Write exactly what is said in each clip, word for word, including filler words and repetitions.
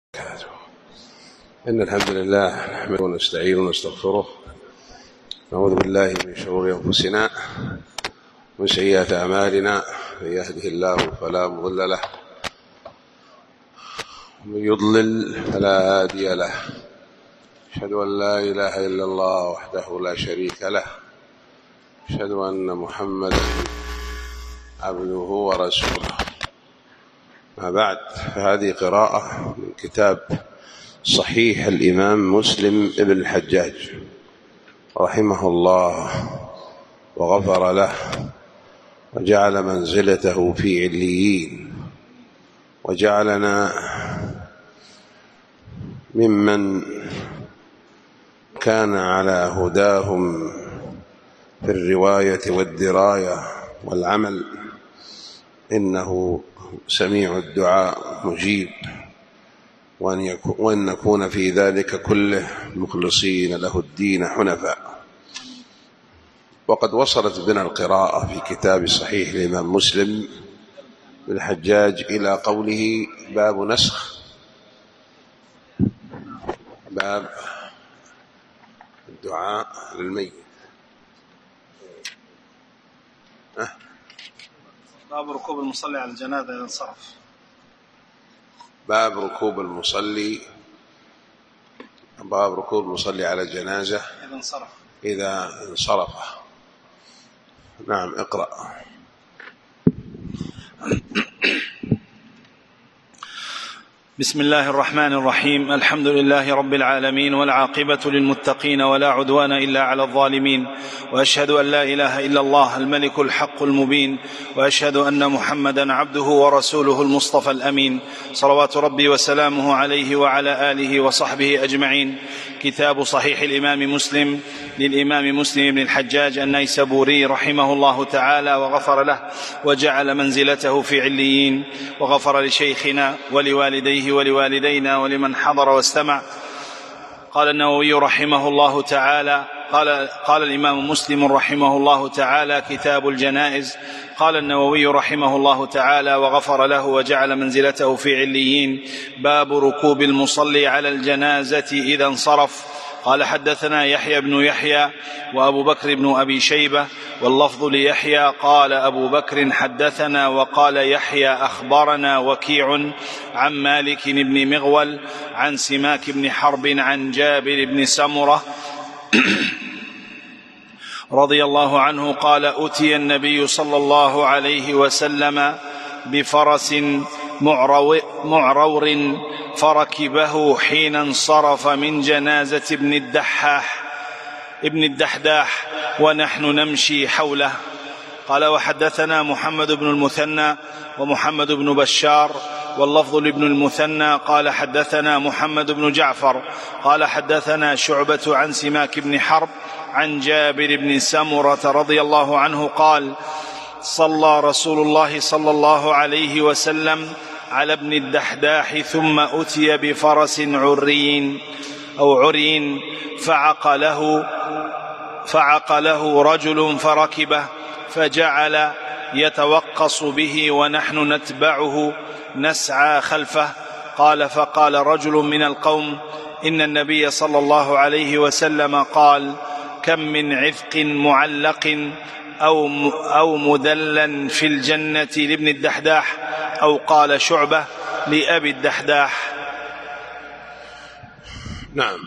إن الحمد لله نحمده ونستعينه ونستغفره، نعوذ بالله من شرور أنفسنا ومن سيئات أعمالنا، من يهده الله فلا مضل له ومن يضلل فلا هادي له. أشهد أن لا إله إلا الله وحده لا شريك له، أشهد أن محمدا عبده ورسوله. ما بعد، فهذه قراءة من كتاب صحيح الإمام مسلم ابن الحجاج رحمه الله وغفر له وجعل منزلته في عليين، وجعلنا ممن كان على هداهم في الرواية والدراية والعمل، إنه سميع الدعاء مجيب، وأن نكون في ذلك كله مخلصين له الدين حنفاء. وقد وصلت بنا القراءة في كتاب صحيح الإمام مسلم بن الحجاج إلى قوله: باب نسخ باب الدعاء للميت. أه؟ باب ركوب المصلي على الجنازة إذا انصرف. باب ركوب المصلي باب ركوب المصلي على الجنازة إذا انصرف إذا انصرف. نعم، اقرأ. بسم الله الرحمن الرحيم. الحمد لله رب العالمين، والعاقبة للمتقين، ولا عدوان إلا على الظالمين، وأشهد أن لا إله إلا الله الملك الحق المبين، وأشهد أن محمدا عبده ورسوله المصطفى الأمين، صلوات ربي وسلامه عليه وعلى آله وصحبه أجمعين. كتاب صحيح الإمام مسلم للإمام مسلم بن الحجاج النيسابوري رحمه الله تعالى وغفر له وجعل منزلته في عليين، وغفر لشيخنا ولوالديه ولوالدينا ولمن حضر واستمع. قال النووي رحمه الله تعالى قال, قال الإمام مسلم رحمه الله تعالى: كتاب الجنائز. قال النووي رحمه الله تعالى وغفر له وجعل منزلته في عليين: باب ركوب المصلي على الجنازة إذا انصرف. قال: حدثنا يحيى بن يحيى وأبو بكر بن أبي شيبة، واللفظ ليحيى. قال أبو بكر: حدثنا. وقال يحيى: أخبرنا وكيع عن مالك بن مغول عن سماك بن حرب عن جابر بن سمرة رضي الله عنه قال: أتي النبي صلى الله عليه وسلم بفرس معرور فركبه حين انصرف من جنازة ابن الدحاح ابن الدحداح ونحن نمشي حوله. قال: وحدثنا محمد بن المثنى ومحمد بن بشار، واللفظ لابن المثنى قال: حدثنا محمد بن جعفر قال: حدثنا شعبة عن سماك بن حرب عن جابر بن سمرة رضي الله عنه قال: صلى رسول الله صلى الله عليه وسلم على ابن الدحداح، ثم أتي بفرس عرين أو عرين فعقله فعقله رجل فركبه، فجعل يتوقص به ونحن نتبعه نسعى خلفه. قال: فقال رجل من القوم: إن النبي صلى الله عليه وسلم قال: كم من عذق معلق أو أو مدلا في الجنة لابن الدحداح، أو قال شعبة: لأبي الدحداح. نعم.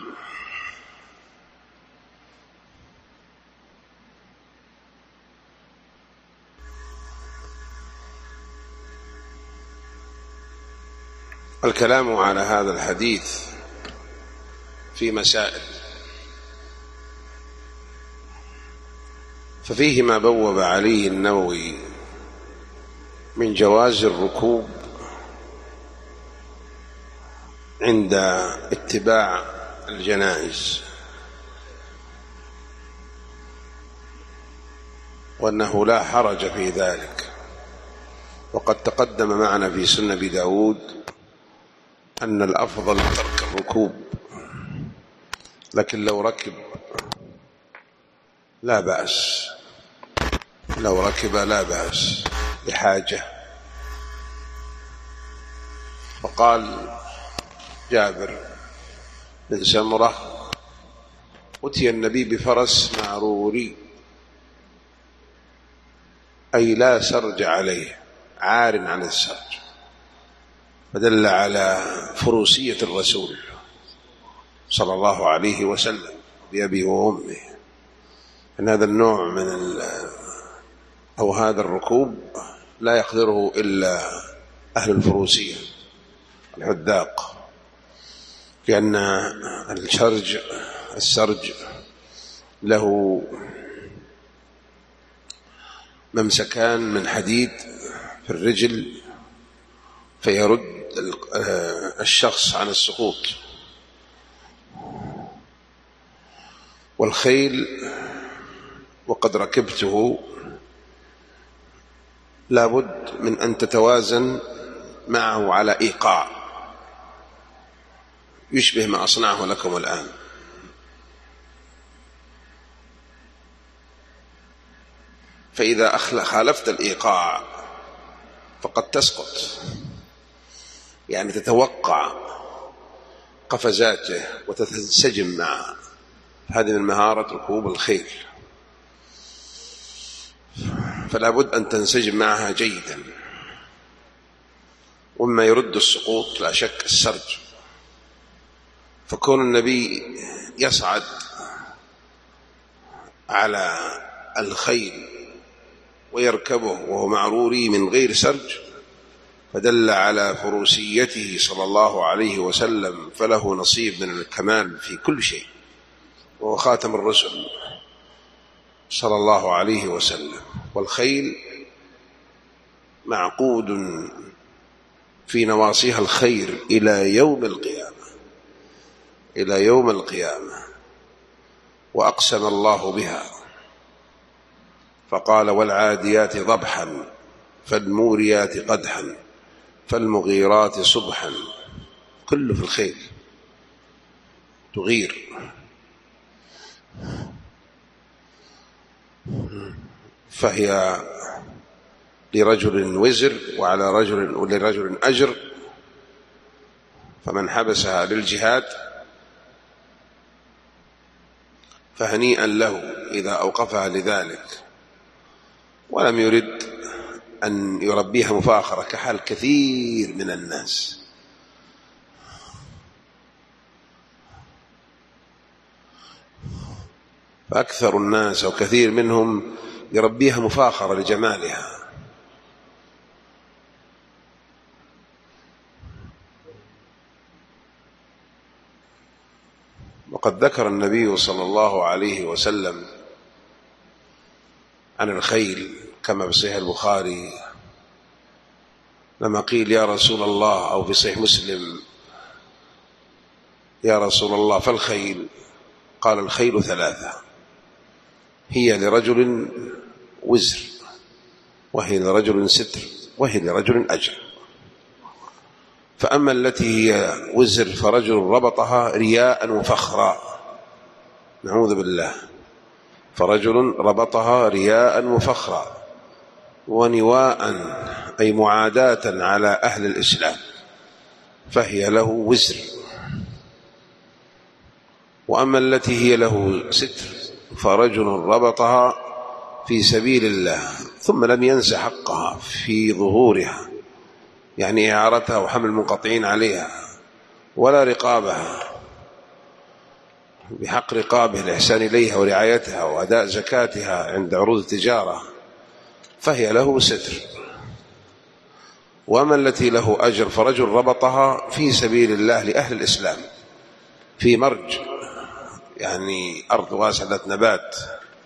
الكلام على هذا الحديث في مسائل، ففيه ما بوب عليه النووي من جواز الركوب عند اتباع الجنائز، وأنه لا حرج في ذلك. وقد تقدم معنا في سنن أبي داود أن الأفضل ترك الركوب، لكن لو ركب لا بأس لو ركب لا بأس لحاجة. وقال جابر بن سمرة أتي النبي بفرس معروري، أي لا سرج عليه، عار عن السرج، فدل على فروسية الرسول صلى الله عليه وسلم بأبي وأمه، أن هذا النوع من أو هذا الركوب لا يقدره إلا أهل الفروسية الحداق، لأن السرج السرج له ممسكان من حديد في الرجل فيرد الشخص عن السقوط. والخيل وقد ركبته لابد من أن تتوازن معه على إيقاع، يشبه ما أصنعه لكم الآن. فإذا خالفت الإيقاع فقد تسقط، يعني تتوقع قفزاته وتنسجم معه. هذه من مهارة ركوب الخيل، فلا بد أن تنسجم معها جيدا. وما يرد السقوط لا شك السرج، فكون النبي يصعد على الخيل ويركبه وهو معروري من غير سرج فدل على فروسيته صلى الله عليه وسلم، فله نصيب من الكمال في كل شيء، وهو خاتم الرسل صلى الله عليه وسلم. والخيل معقود في نواصيها الخير إلى يوم القيامة، إلى يوم القيامة، وأقسم الله بها فقال: والعاديات ضبحا فالموريات قدحا فالمغيرات صبحا. كله في الخيل تغير. فهي لرجل وزر وعلى رجل ولرجل أجر، فمن حبسها للجهاد فهنيئا له إذا أوقفها لذلك، ولم يرد أن يربيها مفاخرة كحال كثير من الناس. فأكثر الناس أو كثير منهم يربيها مفاخرة لجمالها. وقد ذكر النبي صلى الله عليه وسلم عن الخيل كما في صحيح البخاري لما قيل: يا رسول الله، أو في صحيح مسلم: يا رسول الله فالخيل؟ قال: الخيل ثلاثة، هي لرجل وزر، وهي لرجل ستر، وهي لرجل أجر. فأما التي هي وزر فرجل ربطها رياء وفخرا، نعوذ بالله، فرجل ربطها رياء وفخرا ونواء أي معاداة على أهل الإسلام، فهي له وزر. وأما التي هي له ستر فرجل ربطها في سبيل الله ثم لم ينس حقها في ظهورها، يعني إعارتها وحمل المنقطعين عليها، ولا رقابها بحق رقابه الإحسان إليها ورعايتها وأداء زكاتها عند عروض التجارة، فهي له ستر. وأما التي له أجر فرجل ربطها في سبيل الله لأهل الإسلام في مرج، يعني أرض واسعة نبات،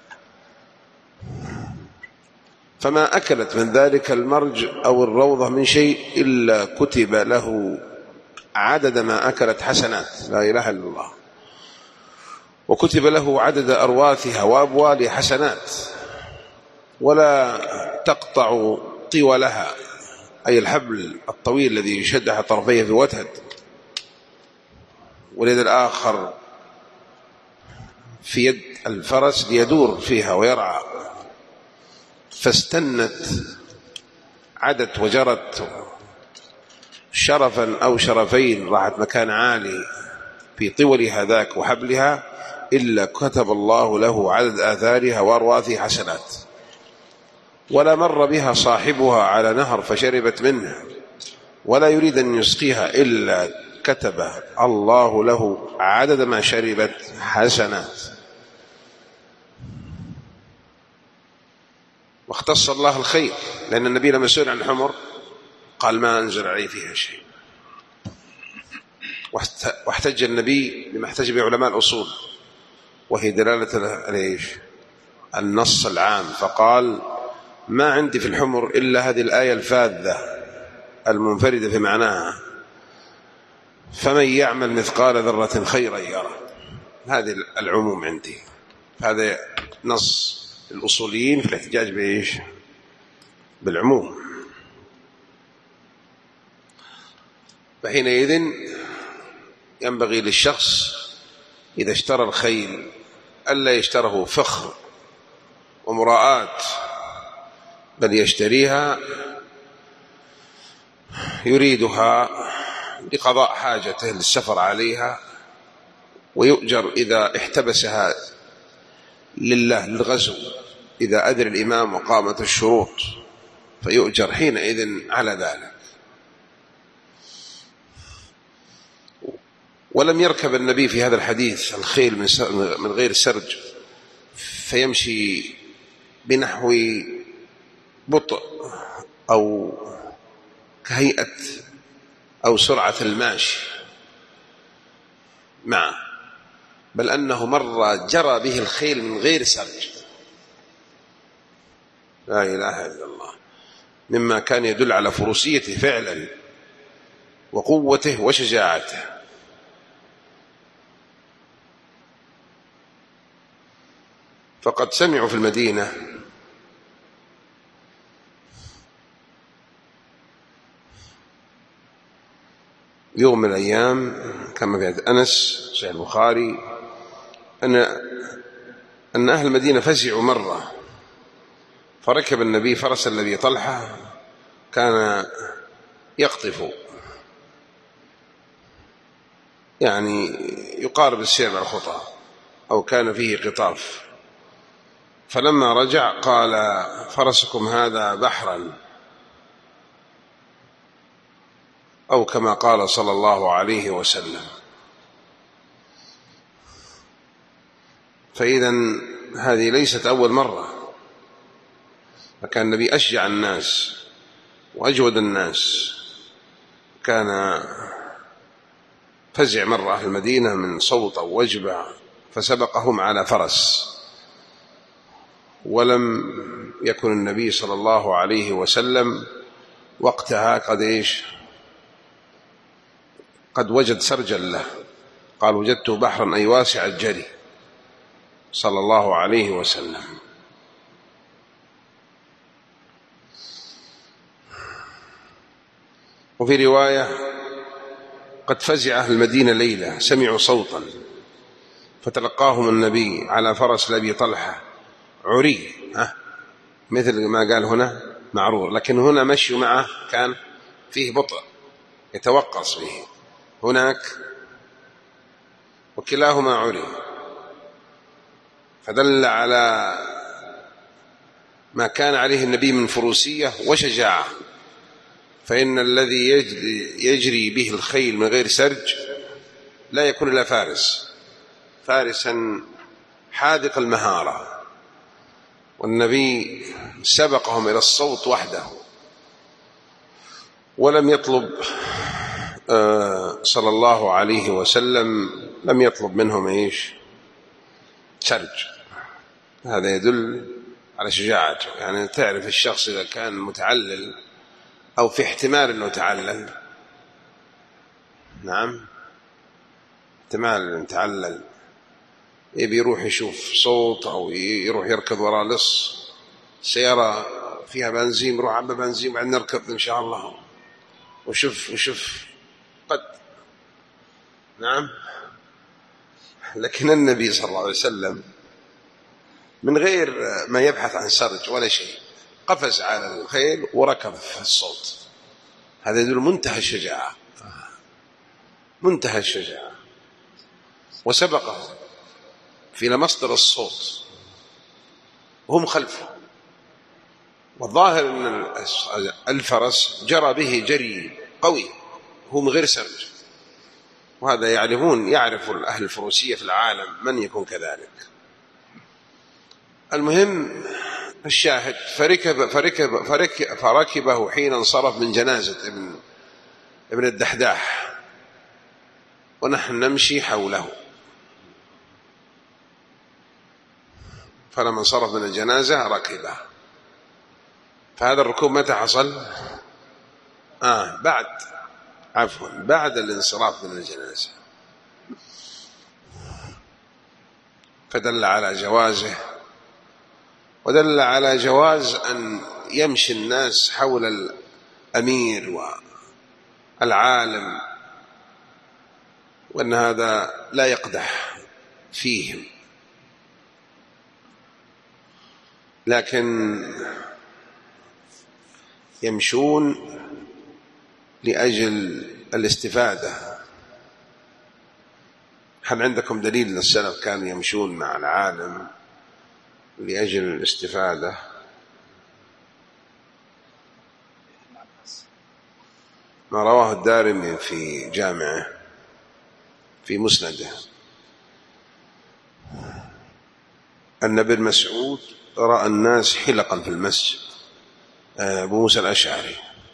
فما أكلت من ذلك المرج أو الروضة من شيء إلا كتب له عدد ما أكلت حسنات، لا إله إلا الله، وكتب له عدد أرواثها وأبوال حسنات، ولا تقطع طولها، أي الحبل الطويل الذي يشد على طرفيه في وتد، واليد الآخر في يد الفرس ليدور فيها ويرعى، فاستنت عدت وجرت شرفا أو شرفين راحت مكان عالي في طول هذاك وحبلها إلا كتب الله له عدد آثارها وأرواثها حسنات. ولا مر بها صاحبها على نهر فشربت منه ولا يريد أن يسقيها إلا كتب الله له عدد ما شربت حسنات. واختص الله الخير، لأن النبي لما سئل عن الحمر قال ما أنزل عليه فيها شيء. واحتج النبي بما احتج به علماء الأصول، وهي دلالة النص العام، فقال ما عندي في الحمر إلا هذه الآية الفاذة المنفردة في معناها، فمن يعمل مثقال ذرة خيرا يرى. هذه العموم عندي. هذا نص الأصوليين في الاحتجاج بإيش؟ بالعموم. فحينئذ ينبغي للشخص إذا اشترى الخيل ألا يشتره فخر ومراءات، بل يشتريها يريدها لقضاء حاجته للسفر عليها، ويؤجر إذا احتبسها لله للغزو، إذا أدري الإمام وقامت الشروط فيؤجر حينئذ على ذلك. ولم يركب النبي في هذا الحديث الخيل من غير سرج فيمشي بنحو بطء أو كهيئة أو سرعة الماشي معه، بل أنه مرة جرى به الخيل من غير سرج. لا إله إلا الله، مما كان يدل على فروسيته فعلا وقوته وشجاعته. فقد سمعوا في المدينة يوم من الأيام كما في أنس صحيح البخاري أن أن أهل المدينة فزعوا مرة، فركب النبي فرس الذي طلحة كان يقطف، يعني يقارب السير على الخطى أو كان فيه قطاف. فلما رجع قال فرسكم هذا بحرا، أو كما قال صلى الله عليه وسلم. فإذا هذه ليست أول مرة، فكان النبي أشجع الناس وأجود الناس. كان فزع مرة أهل المدينة من صوت أو وجبة فسبقهم على فرس، ولم يكن النبي صلى الله عليه وسلم وقتها قد إيش قد وجد سرجا له، قال وجدته بحرا أي واسع الجري صلى الله عليه وسلم. وفي رواية قد فزع أهل المدينة ليلة سمعوا صوتا فتلقاهم النبي على فرس لأبي طلحة عري، ها مثل ما قال هنا معرور، لكن هنا مشي معه كان فيه بطء يتوقص به، هناك وكلاهما عري، فدل على ما كان عليه النبي من فروسية وشجاعة. فإن الذي يجري, يجري به الخيل من غير سرج لا يكون إلا فارس، فارسا حاذق المهارة، والنبي سبقهم إلى الصوت وحده ولم يطلب صلى الله عليه وسلم لم يطلب منهم إيش سرج. هذا يدل على شجاعته، يعني تعرف الشخص إذا كان متعلل أو في احتمال أنه تعلل، نعم احتمال أنه تعلل، يبي يروح يشوف صوت أو يروح يركض وراء لص سيارة فيها بنزين، روح عبا بنزين بعد نركض إن شاء الله وشوف وشوف قد، نعم. لكن النبي صلى الله عليه وسلم من غير ما يبحث عن سرج ولا شيء قفز على الخيل وركض في الصوت، هذا يدل منتهى الشجاعة، منتهى الشجاعة. وسبقه في مصدر الصوت وهم خلفه، والظاهر أن الفرس جرى به جري قوي هو من غير سرج، وهذا يعرفون يعرف أهل الفروسية في العالم من يكون كذلك. المهم الشاهد فركب, فركب, فركب فركبه حين انصرف من جنازة ابن, ابن الدحداح ونحن نمشي حوله. فلما انصرف من الجنازة ركبه. فهذا الركوب متى حصل؟ آه بعد عفوا بعد الانصراف من الجنازة، فدل على جوازه، ودل على جواز أن يمشي الناس حول الأمير والعالم، وأن هذا لا يقدح فيهم. لكن يمشون لأجل الاستفادة. هل عندكم دليل أن السلف كانوا يمشون مع العالم لأجل الاستفادة؟ ما رواه الدارمي في جامعه في مسنده أن ابن مسعود رأى الناس حلقا في المسجد، أبو موسى الأشعري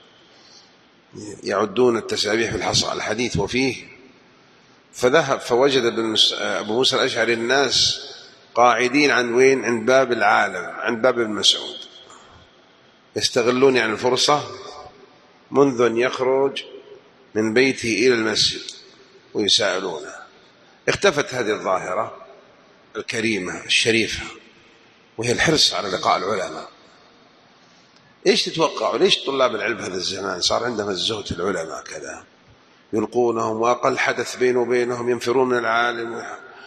يعدون التسابيح في الحصى، الحديث وفيه، فذهب فوجد أبو موسى الأشعري الناس قاعدين عن وين؟ عند باب العالم، عند باب ابن مسعود، يستغلون يعني الفرصة منذ أن يخرج من بيته إلى المسجد ويسائلونه. اختفت هذه الظاهرة الكريمة الشريفة وهي الحرص على لقاء العلماء. إيش تتوقعوا؟ ليش طلاب العلم هذا الزمان صار عندهم الزهد في العلماء كذا، يلقونهم وأقل حدث بينه وبينهم ينفرون من العالم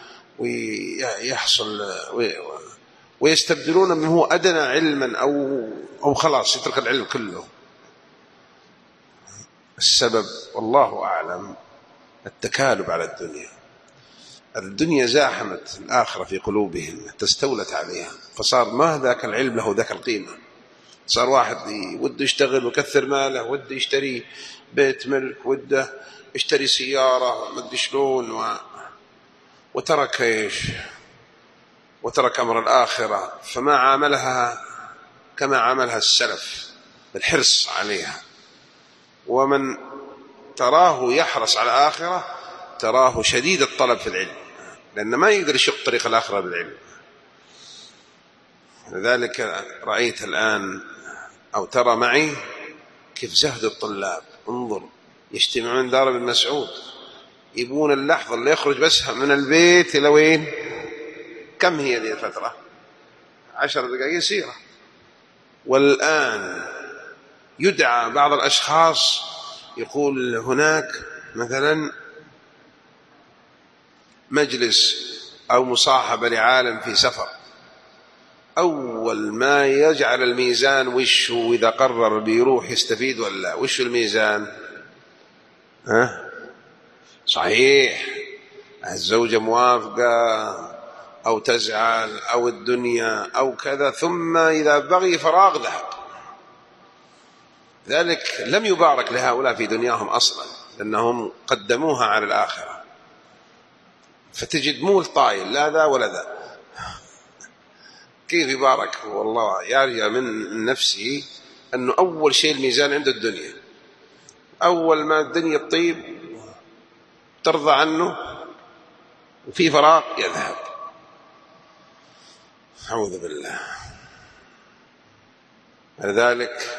ويحصل ويستبدلون من هو أدنى علما أو أو خلاص يترك العلم كله. السبب والله أعلم التكالب على الدنيا. الدنيا زاحمت الآخرة في قلوبهم، تستولت عليها، فصار ما ذاك العلم له ذاك القيمة. صار واحد وده يشتغل وكثر ماله، وده يشتري بيت ملك، وده يشتري سيارة ما ادري شلون، و... وترك ايش؟ وترك أمر الآخرة، فما عاملها كما عاملها السلف بالحرص عليها. ومن تراه يحرص على الآخرة تراه شديد الطلب في العلم، لأن ما يقدر يشق طريق الآخرة بالعلم. لذلك رأيت الآن أو ترى معي كيف زهد الطلاب. انظر يجتمعون دار ابن مسعود، يبون اللحظة اللي يخرج بس من البيت إلى وين؟ كم هي هذه الفترة؟ عشر دقائق يسيرة. والآن يدعى بعض الأشخاص يقول هناك مثلا مجلس أو مصاحبة لعالم في سفر، أول ما يجعل الميزان وشه إذا قرر بيروح يستفيد ولا وش الميزان؟ ها؟ صحيح الزوجة موافقة أو تزعل أو الدنيا أو كذا، ثم إذا بغي فراغ ذهب. ذلك لم يبارك لهؤلاء في دنياهم أصلا، لأنهم قدموها على الآخرة. فتجد مول طايل لا ذا ولا ذا، كيف يبارك؟ والله يرجع من نفسه أنه أول شيء الميزان عنده الدنيا. أول ما الدنيا تطيب ترضى عنه وفي فراغ يذهب. أعوذ بالله. لذلك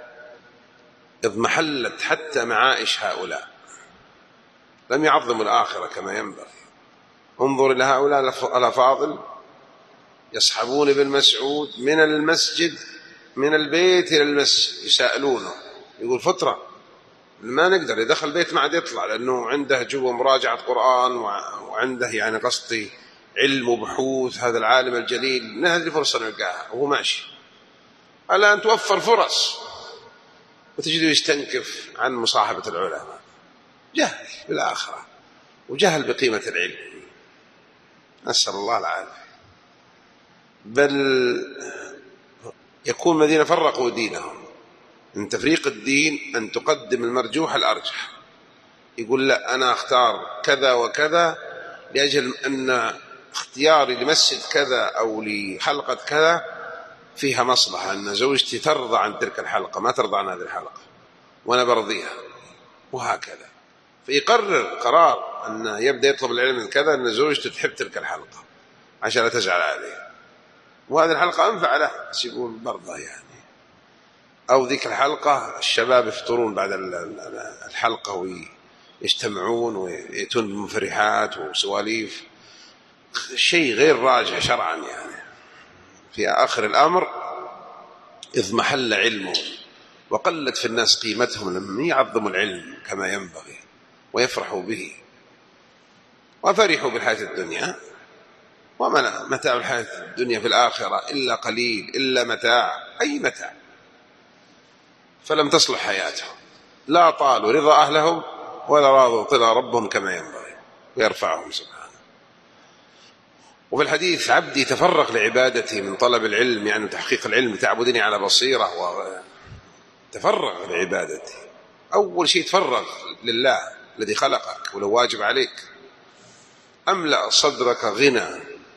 اضمحلت حتى معائش هؤلاء، لم يعظموا الآخرة كما ينبغي. انظر إلى هؤلاء الأفاضل يصحبون ابن مسعود من المسجد، من البيت إلى المسجد، يسألونه، يقول فترة ما نقدر يدخل البيت ما عاد يطلع، لأنه عنده جوا مراجعة قرآن وعنده يعني قصدي علم وبحوث هذا العالم الجليل، من هذه الفرصة نلقاها وهو ماشي. الآن توفر فرص وتجده يستنكف عن مصاحبة العلماء، جهل بالآخرة وجهل بقيمة العلم، نسأل الله العافية. بل يكون الذين فرقوا دينهم من تفريق الدين أن تقدم المرجوح الأرجح، يقول لا أنا أختار كذا وكذا لأجل أن اختياري لمسجد كذا أو لحلقة كذا فيها مصلحة، أن زوجتي ترضى عن تلك الحلقة ما ترضى عن هذه الحلقة وأنا برضيها، وهكذا. فيقرر قرار أن يبدأ يطلب العلم من كذا أن زوجته تحب تلك الحلقة عشان لا تزعل عليه، وهذه الحلقة أنفع له بس يقول برضه يعني. أو ذيك الحلقة الشباب يفطرون بعد الحلقة ويجتمعون ويأتون بمفرحات وسواليف، شيء غير راجع شرعا يعني. في آخر الأمر إذ محل علمه وقلت في الناس قيمتهم لم يعظموا العلم كما ينبغي ويفرحوا به، وفرحوا بالحياة الدنيا، وما متاع الحياة الدنيا في الآخرة إلا قليل، إلا متاع، أي متاع. فلم تصلح حياتهم، لا طالوا رضا أهلهم ولا راضوا طلع ربهم كما ينبغي ويرفعهم سبحانه. وفي الحديث عبدي تفرغ لعبادتي من طلب العلم يعني تحقيق العلم، تعبدني على بصيرة، وتفرغ لعبادتي. أول شيء تفرغ لله الذي خلقك ولو واجب عليك. أملأ صدرك غنى،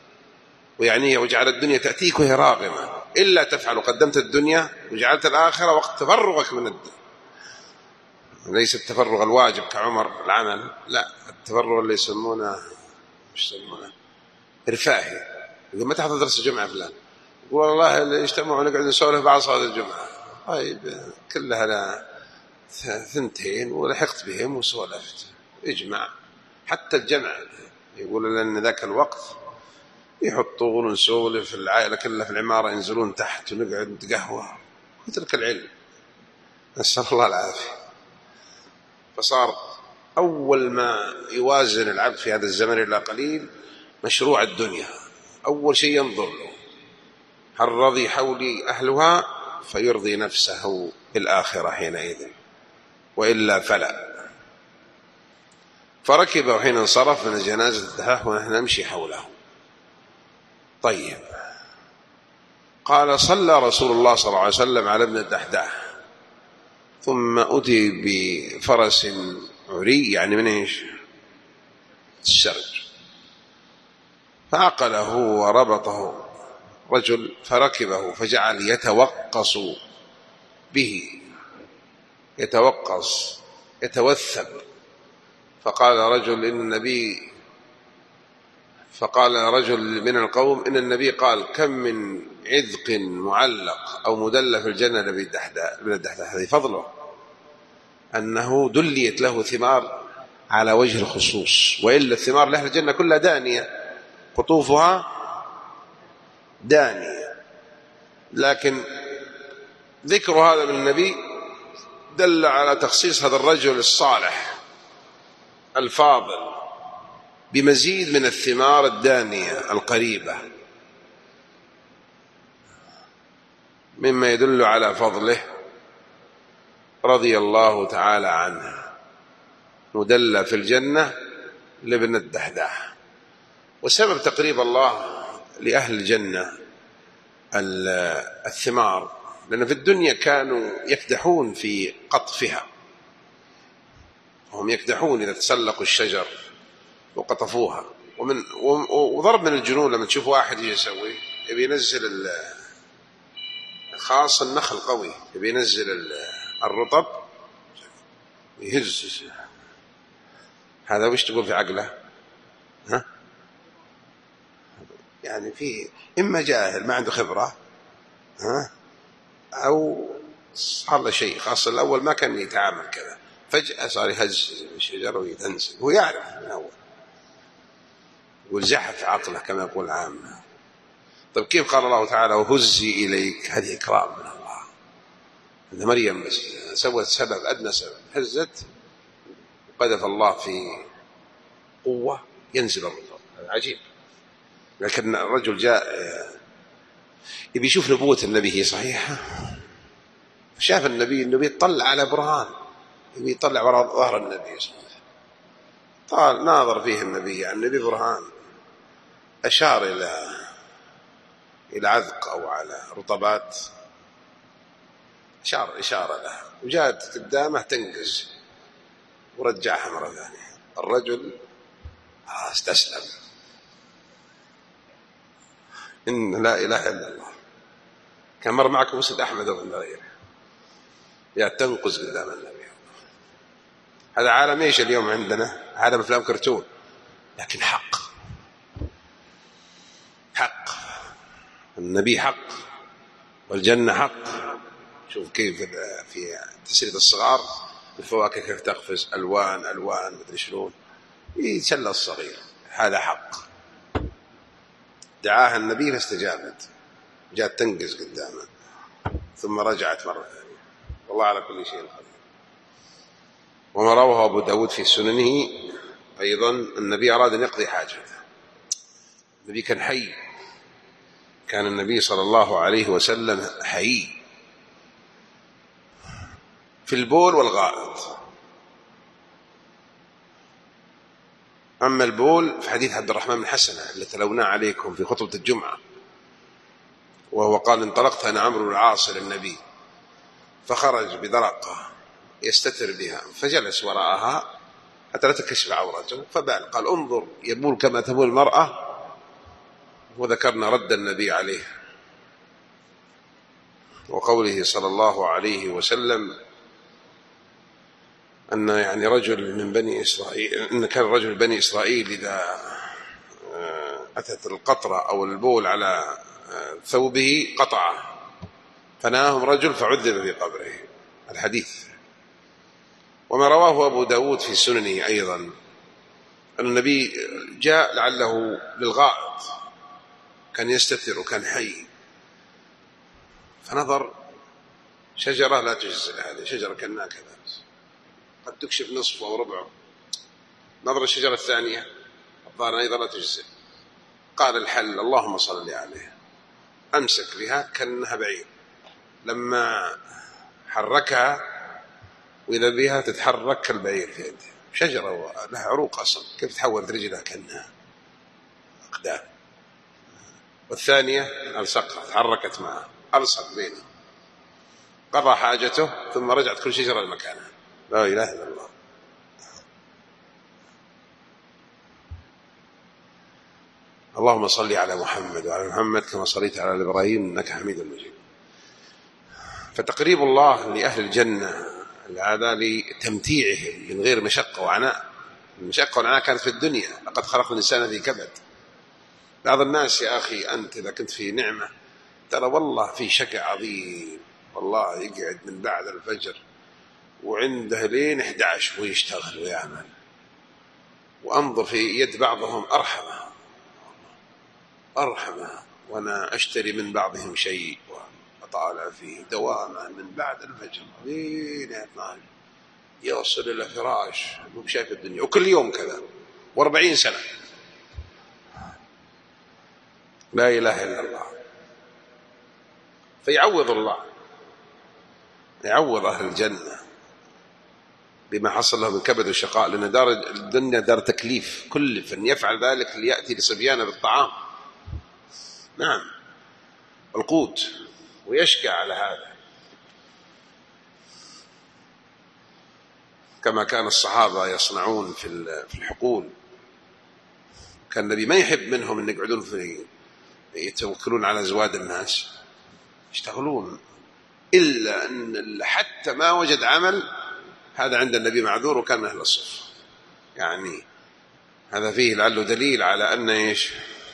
ويعني وجعل الدنيا تأتيك وهي راغمة، إلا تفعل قدمت الدنيا وجعلت الآخرة وقت تفرغك من الدنيا. ليس التفرغ الواجب كعمر العمل، لا، التفرغ اللي يسمونه مش يسمونه رفاهي. يقول ما تحضر درس الجمعة فلان، يقول والله اللي يجتمعوا نقعد نسولف بعد صلاة الجمعة. طيب كلها لا ثنتين ولحقت بهم وسولفت، اجمع حتى الجمع. يقول لأن ذاك الوقت يحطون ونسولف العائلة كلها في العمارة، ينزلون تحت ونقعد نتقهوى وترك العلم، نسأل الله العافية. فصار أول ما يوازن العبد في هذا الزمن إلا قليل مشروع الدنيا، أول شيء ينظر له هل رضي حولي أهلها فيرضي نفسه بالآخرة حينئذ، وإلا فلا. فركب وحين انصرف من الجنازة الدحاح ونحن نمشي حوله. طيب، قال صلى رسول الله صلى الله عليه وسلم على ابن الدحداح، ثم أتي بفرس عري يعني من إيش السرج، فعقله وربطه رجل فركبه فجعل يتوقص به، يتوقص يتوثب. فقال رجل إن النبي فقال رجل من القوم إن النبي قال كم من عذق معلق أو مدلى في الجنة لابن الدحداح. هذه فضله أنه دليت له ثمار على وجه الخصوص، وإلا الثمار لأهل الجنة كلها دانية قطوفها دانية، لكن ذكر هذا من النبي دل على تخصيص هذا الرجل الصالح الفاضل بمزيد من الثمار الدانية القريبة، مما يدل على فضله رضي الله تعالى عنه. مدلى في الجنة لابن الدحداح. وسبب تقريب الله لأهل الجنة الثمار، لأن في الدنيا كانوا يكدحون في قطفها، هم يكدحون إذا تسلقوا الشجر وقطفوها. ومن وضرب من الجنون لما تشوف واحد يسوي يبي ينزل خاص النخل قوي، يبي ينزل الرطب يهز، هذا وش تقول في عقله؟ ها؟ يعني في إما جاهل ما عنده خبرة، ها، أو صار له شيء، خاصة الأول ما كان يتعامل كذا، فجأة صار يهز الشجرة ويتنزل، هو يعرف من أول، والزحف عقله كما يقول العامة. طيب كيف قال الله تعالى وهزي إليك؟ هذه إكرام من الله. أن مريم بس سوت سبب، أدنى سبب، هزت وقذف الله في قوة ينزل الرطب، عجيب. لكن الرجل جاء يبي يشوف نبوة النبي هي صحيحة، شاف النبي النبي طلع على برهان، النبي طلع وراء ظهر النبي صلى الله عليه وسلم، طال ناظر فيه النبي، يعني النبي برهان، أشار إلى إلى عذق أو على رطبات، أشار إشارة لها، وجاءت قدامه تنقز ورجعها مرة ثانية. الرجل استسلم، إن لا إله إلا الله. كان مر معكم مسند أحمد وابن غيره، يا تنقز قدام النبي. هذا عالم إيش اليوم عندنا؟ عالم أفلام كرتون، لكن حق حق، النبي حق والجنة حق. شوف كيف في تسريد الصغار الفواكه كيف تقفز ألوان ألوان مدري شلون، يتسلى الصغير، هذا حق. دعاها النبي فاستجابت، جاءت تنقز قدامه ثم رجعت مرة ثانية. والله على كل شيء قدير. وما رواه أبو داود في سننه أيضا، النبي أراد أن يقضي حاجته، النبي كان حي، كان النبي صلى الله عليه وسلم حي في البول والغائط. أما البول في حديث عبد الرحمن بن حسنة اللي تلوناه عليكم في خطبة الجمعة، وهو قال: انطلقت أنا عمرو بن العاص للنبي فخرج بدرقة يستتر بها، فجلس وراءها حتى لا تكشف عورته، فبال، قال: انظر يبول كما تبول المرأة. وذكرنا رد النبي عليه وقوله صلى الله عليه وسلم أن يعني رجل من بني إسرائيل، أن كان رجل بني إسرائيل إذا أتت القطرة أو البول على ثوبه قطعه، فناهم رجل فعذب في قبره، الحديث. وما رواه أبو داود في سننه أيضا أن النبي جاء لعله للغائط، كان يستتر وكان حي، فنظر شجرة لا تجزل، هذه شجرة كأنها كذا قد تكشف نصفه أو ربعه. نظر الشجرة الثانية الظاهر أيضا لا تجزل، قال: الحل اللهم صل عليه. أمسك بها كأنها بعير، لما حركها وإذا بها تتحرك كالبعير في يده، شجرة لها عروق أصلا، كيف تحولت رجلها كأنها أقدام. والثانية ألصقها، تحركت معها، ألصق بينها، قضى حاجته ثم رجعت كل شجرة لمكانها. لا إله إلا الله. اللهم صل على محمد وعلى محمد كما صليت على إبراهيم إنك حميد مجيد. فتقريب الله لأهل الجنة هذا لتمتيعهم من غير مشقة وعناء. المشقة والعناء كانت في الدنيا، لقد خلقنا الإنسان في كبد. بعض الناس يا أخي أنت إذا كنت في نعمة ترى والله في شقة عظيم، والله يقعد من بعد الفجر وعنده لين إحدى عشر ويشتغل ويعمل، وأنظر في يد بعضهم أرحمه أرحمه وأنا أشتري من بعضهم شيء وأطالع فيه دوامه من بعد الفجر لين اثناشر يوصل إلى فراش مو شايف الدنيا، وكل يوم كذا وأربعين سنة. لا إله إلا الله. فيعوض الله، يعوض أهل الجنة بما حصل له من كبد وشقاء، لأن دار الدنيا دار تكليف، كلف أن يفعل ذلك ليأتي لصبيانه بالطعام، نعم، القوت، ويشكى على هذا. كما كان الصحابة يصنعون في الحقول، كان النبي ما يحب منهم أن يقعدون في يتوكلون على زواد الناس، يشتغلون، إلا أن حتى ما وجد عمل هذا عند النبي معذور، وكان أهل الصف. يعني هذا فيه لعله دليل على أن إيش؟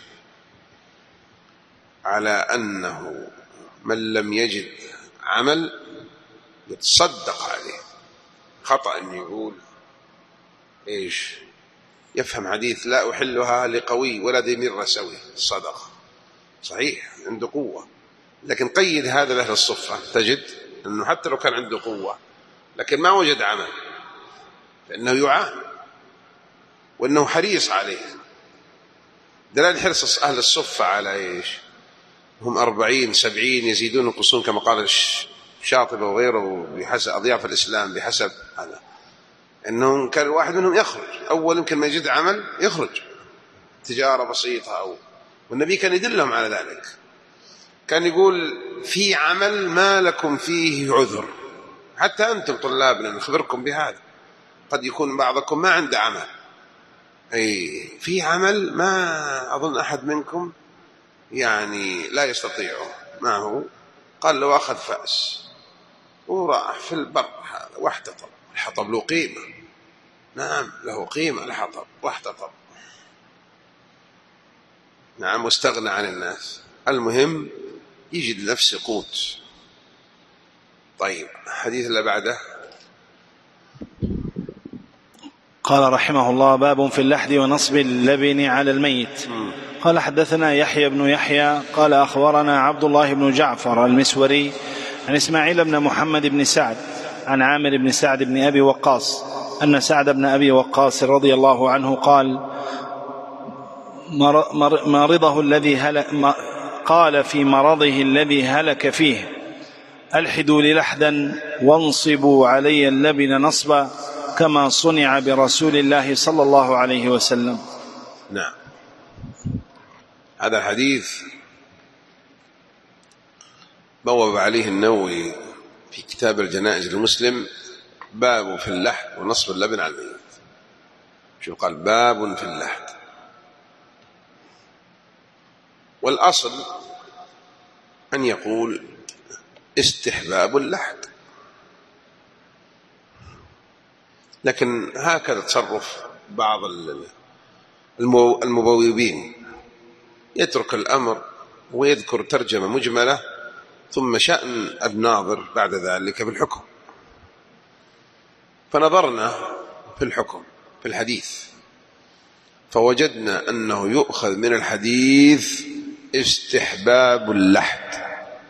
على أنه من لم يجد عمل يتصدق عليه. خطأ أن يقول إيش؟ يفهم حديث لا أحلها لقوي ولا ذي مرة سوي، الصدقة صحيح عنده قوة، لكن قيد هذا لأهل الصفة، تجد أنه حتى لو كان عنده قوة لكن ما وجد عمل فإنه يعان، وأنه حريص عليه. دلالة حرص أهل الصفة على إيش؟ هم أربعين سبعين يزيدون ينقصون كما قال شاطبة وغيره بحسب أضياف الإسلام بحسب هذا، إنهم كان واحد منهم يخرج أول يمكن ما يجد عمل يخرج تجارة بسيطة أو، والنبي كان يدلهم على ذلك، كان يقول في عمل ما لكم فيه عذر، حتى أنتم طلابنا نخبركم بهذا، قد يكون بعضكم ما عنده عمل، أي في عمل ما أظن أحد منكم يعني لا يستطيعه، ما هو؟ قال لو أخذ فأس وراح في البر هذا واحتطب، الحطب له قيمة، نعم له قيمة الحطب واحتطب، نعم واستغنى عن الناس، المهم يجد نفسه قوت. طيب الحديث اللي بعده قال رحمه الله: باب في اللحد ونصب اللبن على الميت. م. قال حدثنا يحيى بن يحيى قال أخبرنا عبد الله بن جعفر المسوري عن إسماعيل بن محمد بن سعد عن عامر بن سعد بن أبي وقاص أن سعد بن أبي وقاص رضي الله عنه قال مرضه الذي هلك قال في مرضه الذي هلك فيه: ألحدوا لي لحدا وانصبوا علي اللبن نصبا كما صنع برسول الله صلى الله عليه وسلم. نعم، هذا الحديث بوب عليه النووي في كتاب الجنائز المسلم: باب في اللحد ونصب اللبن على الميت. شو قال؟ باب في اللحد. والأصل أن يقول استحباب اللحد، لكن هكذا تصرف بعض المبوبين، يترك الأمر ويذكر ترجمة مجملة ثم شأن الناظر بعد ذلك بالحكم. فنظرنا في الحكم في الحديث فوجدنا أنه يؤخذ من الحديث استحباب اللحد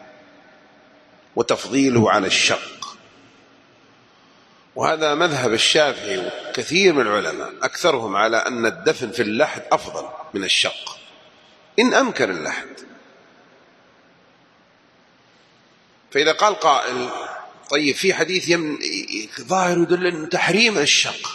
وتفضيله على الشق، وهذا مذهب الشافعي وكثير من العلماء، أكثرهم على أن الدفن في اللحد أفضل من الشق إن أمكن اللحد. فإذا قال قائل: طيب في حديث يمن ظاهر يدل أن تحريم الشق،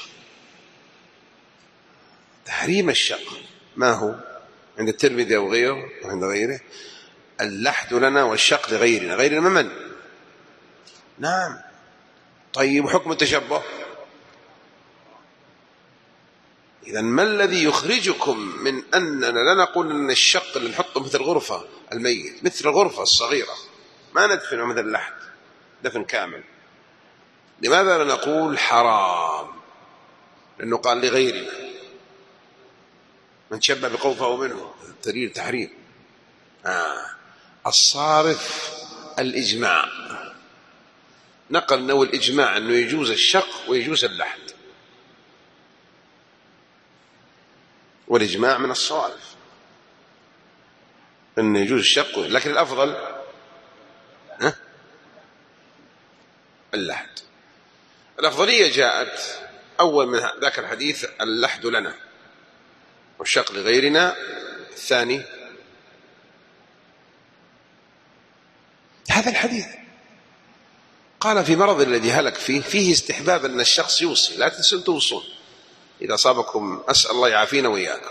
تحريم الشق ما هو؟ عند الترمذي أو غيره وعند غيره: اللحد لنا والشق لغيرنا، غيرنا من؟ نعم. طيب حكم التشبه؟ إذن ما الذي يخرجكم من أننا لا نقول أن الشق اللي نحطه مثل غرفة الميت، مثل الغرفة الصغيرة، ما ندفنه مثل اللحد دفن كامل؟ لماذا لا نقول حرام؟ لأنه قال لغيرنا، من شبه بقوم فهو منه، دليل تحريم. آه. الصارف الإجماع، نقل نوى الإجماع أنه يجوز الشق ويجوز اللحد، والإجماع من الصوارف أنه يجوز الشق، لكن الأفضل ها اللحد. الأفضلية جاءت أول من ذاك الحديث: اللحد لنا والشق لغيرنا. الثاني هذا الحديث قال في مرض الذي هلك فيه فيه استحباب أن الشخص يوصي، لا تنسوا توصون إذا أصابكم، أسأل الله يعافينا وإياكم.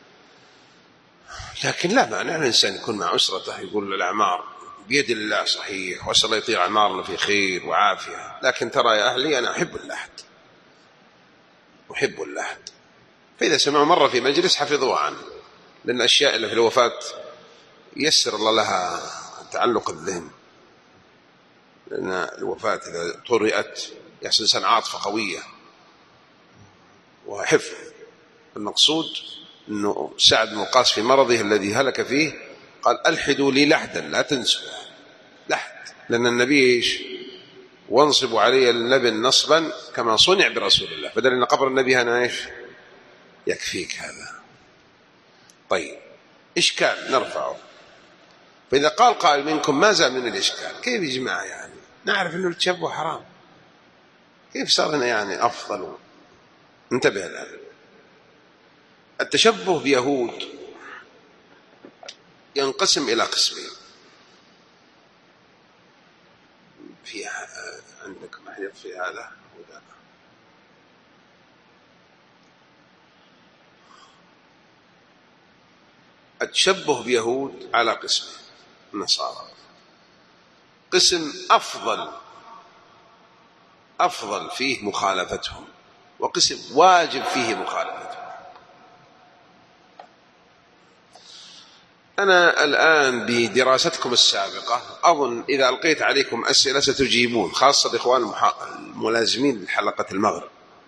لكن لا معنى أن الإنسان يكون مع أسرته يقول الأعمار بيد الله صحيح، وأسأل الله يطيع أعمارنا في خير وعافية، لكن ترى يا أهلي أنا أحب اللحد، أحب اللحد. فإذا سمعوا مرة في مجلس حفظوها عنه، لأن الأشياء اللي في الوفاة يسر الله لها تعلق الذهن، لأن الوفاة إذا طرئت يحصل إنسان عاطفة قوية وحفظ. المقصود أنه سعد بن وقاص في مرضه الذي هلك فيه قال: ألحدوا لي لحدا، لا تنسوا لحد، لأن النبي إيش؟ وانصبوا علي اللبن نصبا كما صنع برسول الله، بدل أن قبر النبي هنا إيش؟ يكفيك هذا. طيب إشكال نرفعه. فإذا قال قائل منكم: ما زال من الإشكال، كيف يا جماعة يعني نعرف أنه التشبه حرام، كيف صار هنا يعني أفضل؟ انتبه الآن، التشبه بيهود ينقسم إلى قسمين: في يطفي هذا. التشبه بيهود على قسمين: النصارى قسم أفضل أفضل فيه مخالفتهم، وقسم واجب فيه مخالفتهم. أنا الآن بدراستكم السابقة أظن إذا ألقيت عليكم أسئلة ستجيبون، خاصة الإخوان الملازمين لحلقة المغرب.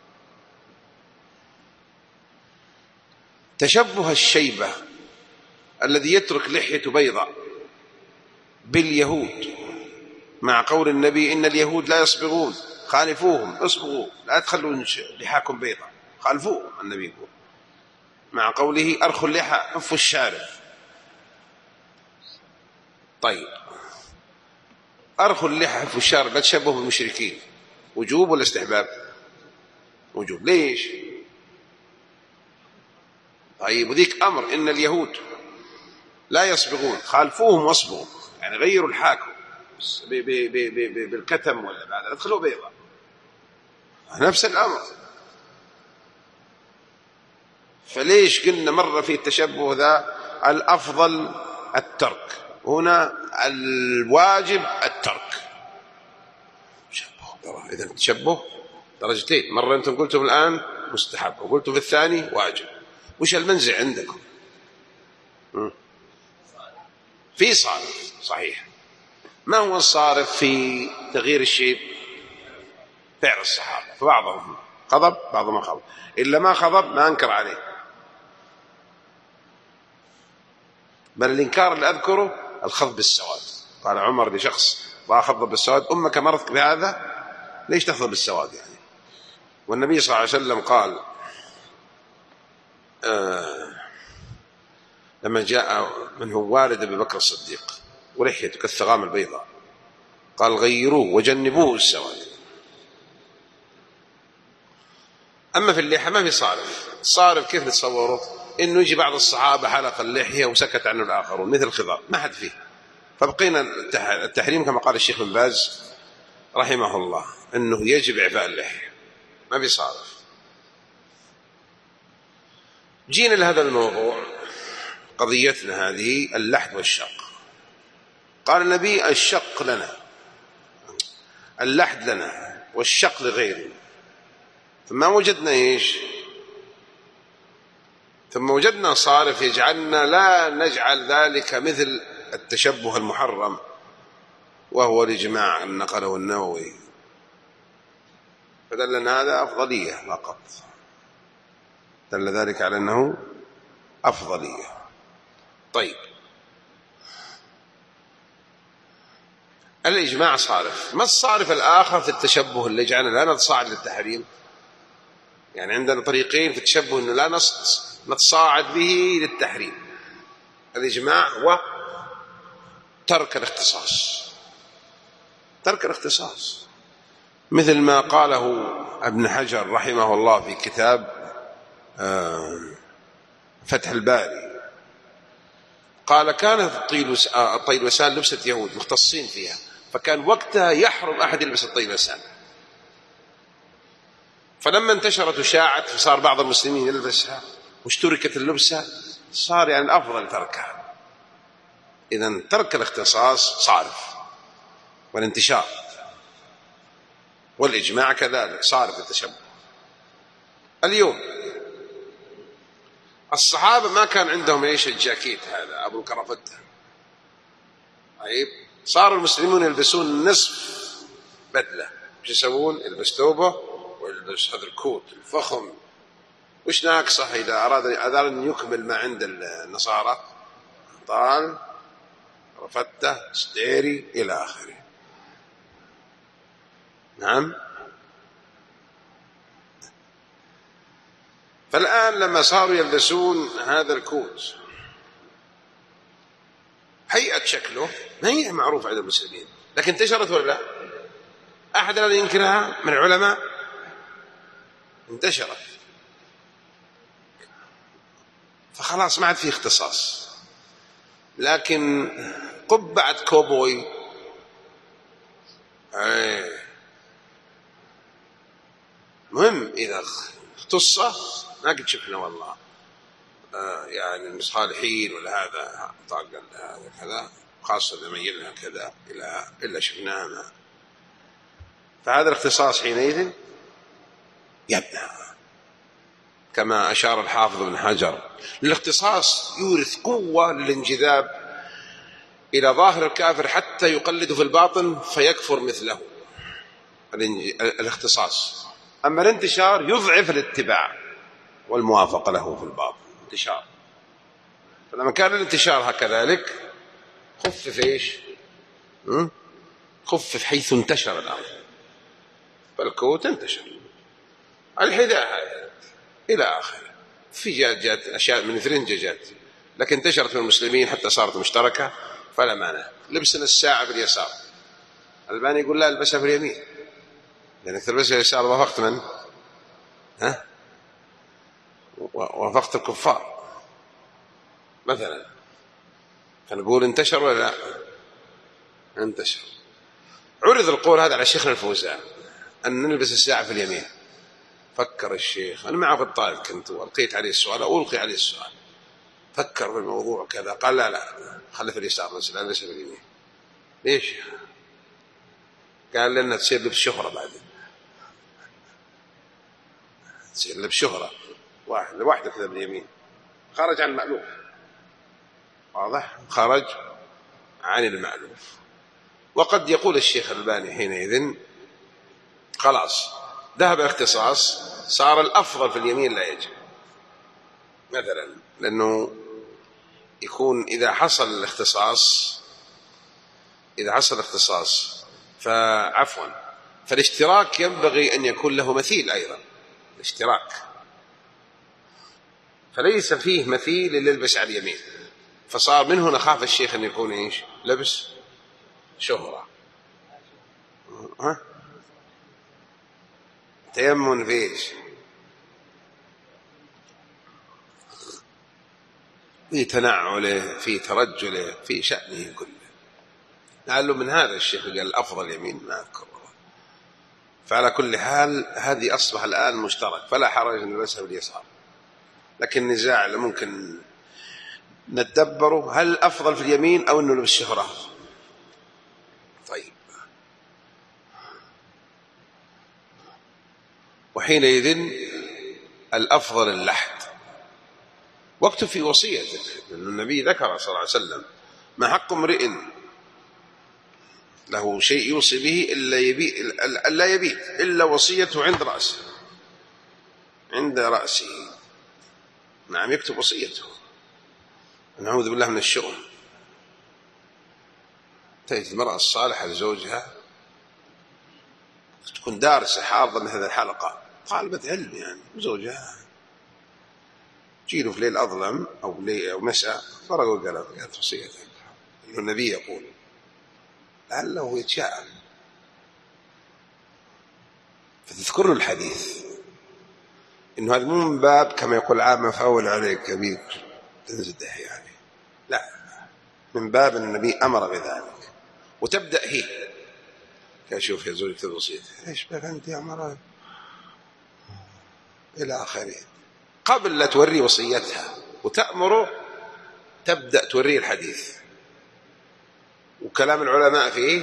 تشبه الشيبة الذي يترك لحية بيضاء باليهود، مع قول النبي إن اليهود لا يصبغون خالفوهم، اصبغوا لا تخلوا لحاكم بيضاء، خالفوهم النبي يقول، مع قوله أرخوا اللحى حفوا الشارب. طيب أرخوا اللحى حفوا الشارب لا تشبهوا بالمشركين، وجوب ولا استحباب؟ وجوب. ليش؟ طيب وذيك أمر إن اليهود لا يصبغون خالفوهم واصبغوا، يعني غيروا الحاكم بالكتم ولا بعد ادخلوا بيضاء، نفس الأمر. فليش قلنا مرة في التشبه ذا الأفضل الترك، هنا الواجب الترك؟ تشبه إذا التشبه درجتين، مرة أنتم قلتم الآن مستحب وقلتم في الثاني واجب. وش المنزع عندكم؟ في صارف صحيح. ما هو الصارف في تغيير الشيب؟ فعل الصحابة، فبعضهم خضب بعضهم ما خضب، إلا ما خضب ما أنكر عليه. بل الإنكار اللي أذكره الخضب بالسواد. قال عمر لشخص ضاع خضب بالسواد: أمك مرضت بهذا؟ ليش تخضب بالسواد يعني؟ والنبي صلى الله عليه وسلم قال آه لما جاء من هو والد أبي بكر الصديق ولحيته كالثغام البيضاء، قال غيروه وجنبوه السواد. أما في اللحية ما في صارف. الصارف كيف نتصوره؟ إنه يجي بعض الصحابة حلق اللحية وسكت عنه الآخرون مثل الخضاب، ما حد فيه، فبقينا التحريم كما قال الشيخ بن باز رحمه الله أنه يجب إعفاء اللحية، ما في صارف. جينا لهذا الموضوع، قضيتنا هذه اللحد والشق. قال النبي الشق لنا، اللحد لنا والشق لغيرنا. ثم وجدنا إيش؟ ثم وجدنا صارف يجعلنا لا نجعل ذلك مثل التشبه المحرم، وهو الإجماع أن نقله النووي، فدلنا هذا أفضلية فقط، دل ذلك على أنه أفضلية. طيب الإجماع صارف. ما الصارف الآخر في التشبه اللي يجعلنا لا نتصاعد للتحريم؟ يعني عندنا طريقين في التشبه أنه لا نتصاعد به للتحريم: الإجماع وترك الاختصاص. ترك الاختصاص مثل ما قاله ابن حجر رحمه الله في كتاب فتح الباري، قال كانت الطيلسان لبسة يهود مختصين فيها، فكان وقتها يحرم أحد يلبس الطيلسان، فلما انتشرت وشاعت فصار بعض المسلمين يلبسها واشتركت اللبسة، صار يعني الأفضل تركها. إذن ترك الاختصاص صارف، والانتشار والإجماع كذلك صارف التشبه. اليوم الصحابة ما كان عندهم ايش الجاكيت هذا أبو الكرافتة، طيب صار المسلمون يلبسون نصف بدلة. وش يسوون؟ يلبس ثوبه ويلبس هذا الكوت الفخم. وش ناقصه إذا أراد أراد أن يكمل ما عند النصارى؟ طال رفتة ستيري إلى آخره. نعم. فالآن لما صاروا يلبسون هذا الكوت، هيئة شكله ما هي معروفة عند المسلمين، لكن انتشرت ولا لا؟ أحد الذي ينكرها من العلماء؟ انتشرت، فخلاص ما عاد فيه اختصاص. لكن قبعة كوبوي المهم إذا اختص ما قد شفنا والله آه يعني المصالحين ولا هذا طاقة هذا كذا خاصة إذا ميلنا كذا إلى إلا شفناه ما. فهذا الاختصاص حينئذ يبنى كما أشار الحافظ ابن حجر. الاختصاص يورث قوة للانجذاب إلى ظاهر الكافر حتى يقلد في الباطن فيكفر مثله الاختصاص. أما الانتشار يضعف الاتباع والموافقة له في الباطن انتشار. فلما كان الانتشار هكذلك خفف إيش خفف حيث انتشر الأمر، فالكون تنتشر الحذاء هذا إلى آخره. في جات جات أشياء من فرنجة جات لكن انتشرت من المسلمين حتى صارت مشتركة فلا مانع. لبسنا الساعة باليسار، الباني يقول لا البسها في اليمين لأنك تلبسها اليسار وافقت من؟ ها؟ وافقت الكفار مثلا. فنقول انتشر ولا لا؟ انتشر. عرض القول هذا على شيخنا الفوزان أن نلبس الساعة في اليمين. فكر الشيخ، أنا معه في الطالب كنت وألقيت عليه السؤال أو ألقي عليه السؤال، فكر في الموضوع كذا قال لا لا خلي في اليسار بس لا ليس في اليمين. ليش؟ قال لأنها تصير لبس شهرة بعدين، تصير لبس شهرة واحد لوحده كذا باليمين، خرج عن المألوف. واضح؟ خرج عن المألوف. وقد يقول الشيخ الباني حينئذ خلاص ذهب الاختصاص، صار الأفضل في اليمين لا يجب مثلا، لأنه يكون إذا حصل الاختصاص إذا حصل الاختصاص فعفوا فالاشتراك ينبغي أن يكون له مثيل أيضا. الاشتراك فليس فيه مثيل اللي يلبس على اليمين، فصار من هنا خاف الشيخ أن يكون إيش لبس شهرة. ها تيمن فيش في تنعله في ترجله في شأنه كله. قال له من هذا الشيخ قال الأفضل يمين ما أذكر. فعلى كل حال هذه أصبح الآن مشترك فلا حرج أن نلبسها باليسار، لكن النزاع اللي ممكن نتدبره هل الأفضل في اليمين أو أنه نلبس شهرة. طيب وحينئذ الأفضل اللحد. واكتب في وصيتك لأن النبي ذكر صلى الله عليه وسلم ما حق امرئ له شيء يوصي به إلا يبيت ألا يبيت إلا وصيته عند رأسه عند رأسه. نعم يكتب وصيته. نعوذ بالله من الشؤم. تجد المرأة الصالحة لزوجها تكون دارسة حاضرة من هذه الحلقة طالبة علم يعني زوجها جيله في ليل أظلم أو ليل أو مساء فرقوا القلم قالت وصيته إنه النبي يقول لعله يتشاءم فتذكر الحديث إنه هذا مو من باب كما يقول عام فأول عليك أبيك تنزده يعني لا، من باب أن النبي أمر بذلك. وتبدأ هي كأشوف يا زوجي كتب وصيته إيش بك أنت يا مرأة إلى آخره قبل لا توري وصيتها وتأمره تبدأ توري الحديث وكلام العلماء فيه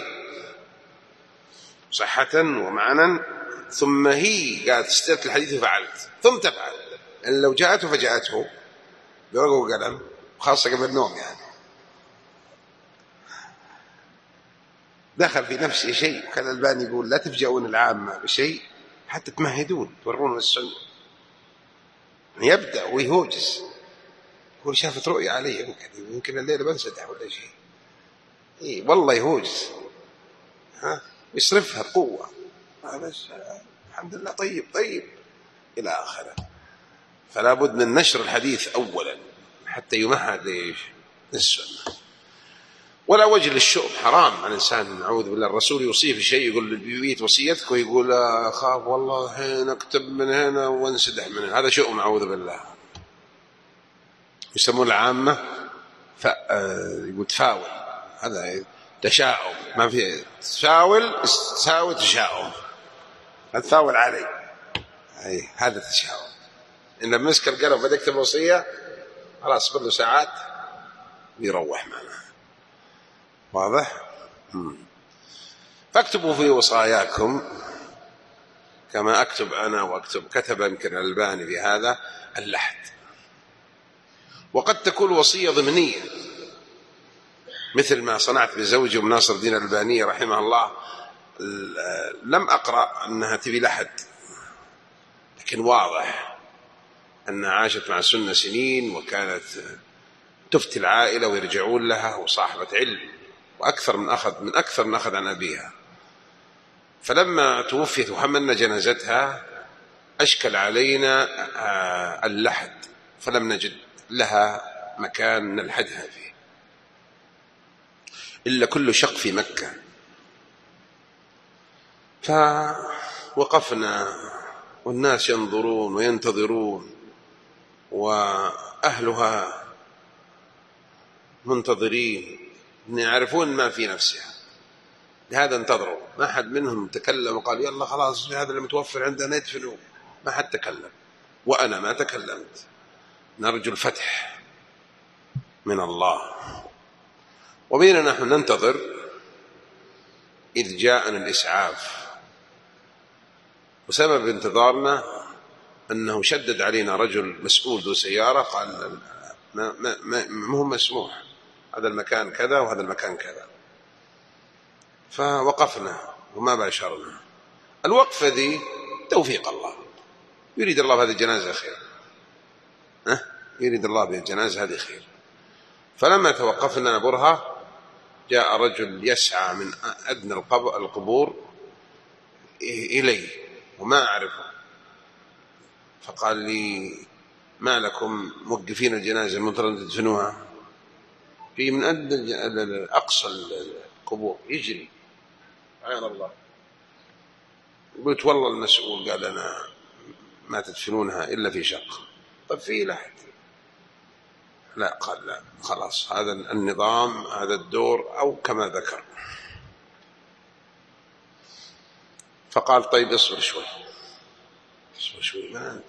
صحة ومعنى، ثم هي قالت استلت الحديث وفعلت ثم تفعل. إن لو جاءته فجاءته برقه وقلم خاصة قبل النوم يعني دخل في نفسه شيء. كان الباني يقول لا تفجئون العامة بشيء حتى تمهدون تورون السنة. يبدأ ويهوجس يقول شافت رؤية علي يمكن يمكن الليلة بنسدح ولا شيء إيه والله يهوجس ها يصرفها بقوة بس الحمد لله طيب طيب إلى آخره. فلا بد من نشر الحديث أولا حتى يمهد ليش السنة. ولا وجه للشؤم حرام على الإنسان. نعوذ بالله الرسول يوصيه في شيء يقول بيت وصيتك ويقول أخاف والله هنا اكتب من هنا وانسدح من هنا، هذا شؤم نعوذ بالله. يسمون العامة ف... يقول تفاول، هذا تشاؤم ما في تفاول تساوي تشاؤم، تفاول علي أي هذا التشاؤم. إن لما مسك القلم بدأ يكتب الوصية خلاص صبر له ساعات ويروح معنا. واضح؟ مم. فاكتبوا في وصاياكم كما أكتب أنا وأكتب كتب يمكن الألباني في هذا اللحد. وقد تكون وصية ضمنية مثل ما صنعت بزوجي ومناصر الدين الألباني رحمه الله. لم أقرأ أنها تبي لحد، لكن واضح أنها عاشت مع السنة سنين وكانت تفتي العائلة ويرجعون لها وصاحبة علم وأكثر من أخذ من أكثر من أخذ عن أبيها. فلما توفيت وحملنا جنازتها أشكل علينا اللحد، فلم نجد لها مكان نلحدها فيه إلا كل شق في مكة. فوقفنا والناس ينظرون وينتظرون وأهلها منتظرين يعرفون ما في نفسها، لهذا انتظروا. ما حد منهم تكلم وقال يلا خلاص هذا اللي متوفر عندنا ندفنه، ما حد تكلم، وأنا ما تكلمت. نرجو الفتح من الله. وبيننا نحن ننتظر إذ جاءنا الإسعاف، وسبب انتظارنا أنه شدد علينا رجل مسؤول ذو سيارة قال ما, ما, ما, ما هو مسموح، هذا المكان كذا وهذا المكان كذا. فوقفنا وما باشرنا. الوقفة ذي توفيق الله، يريد الله بهذه الجنازة خير، أه؟ يريد الله بهذه الجنازة هذه خير. فلما توقفنا برهة جاء رجل يسعى من أدنى القبور إلي وما أعرفه، فقال لي ما لكم موقفين الجنازة منتظرين تدفنوها؟ في من أدنى أقصى القبور يجري سبحان الله. قلت والله المسؤول قال أنا ما تدفنونها إلا في شق. طب في لحد؟ لا. قال لا خلاص هذا النظام هذا الدور أو كما ذكر. فقال طيب اصبر شوي اصبر شوي ما أنت،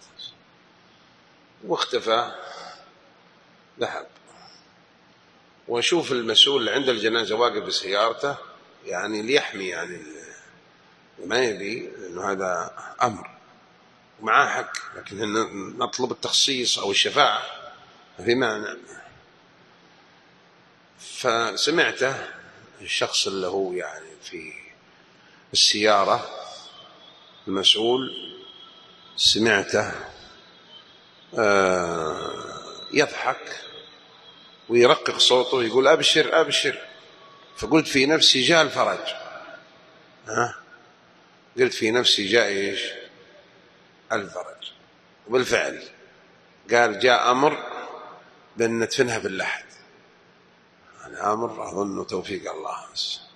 واختفى ذهب. وشوف المسؤول اللي عند الجنازة واقف بسيارته يعني ليحمي يعني ما يبي، لأنه هذا أمر ومعاه حق، لكن نطلب التخصيص أو الشفاعة ما في معنى. فسمعته الشخص اللي هو يعني في السيارة المسؤول سمعته آه يضحك ويرقق صوته يقول أبشر أبشر. فقلت في نفسي جاء الفرج. ها قلت في نفسي جاء إيش؟ الفرج. وبالفعل قال جاء أمر بأن ندفنها في اللحد. الأمر أظن توفيق الله.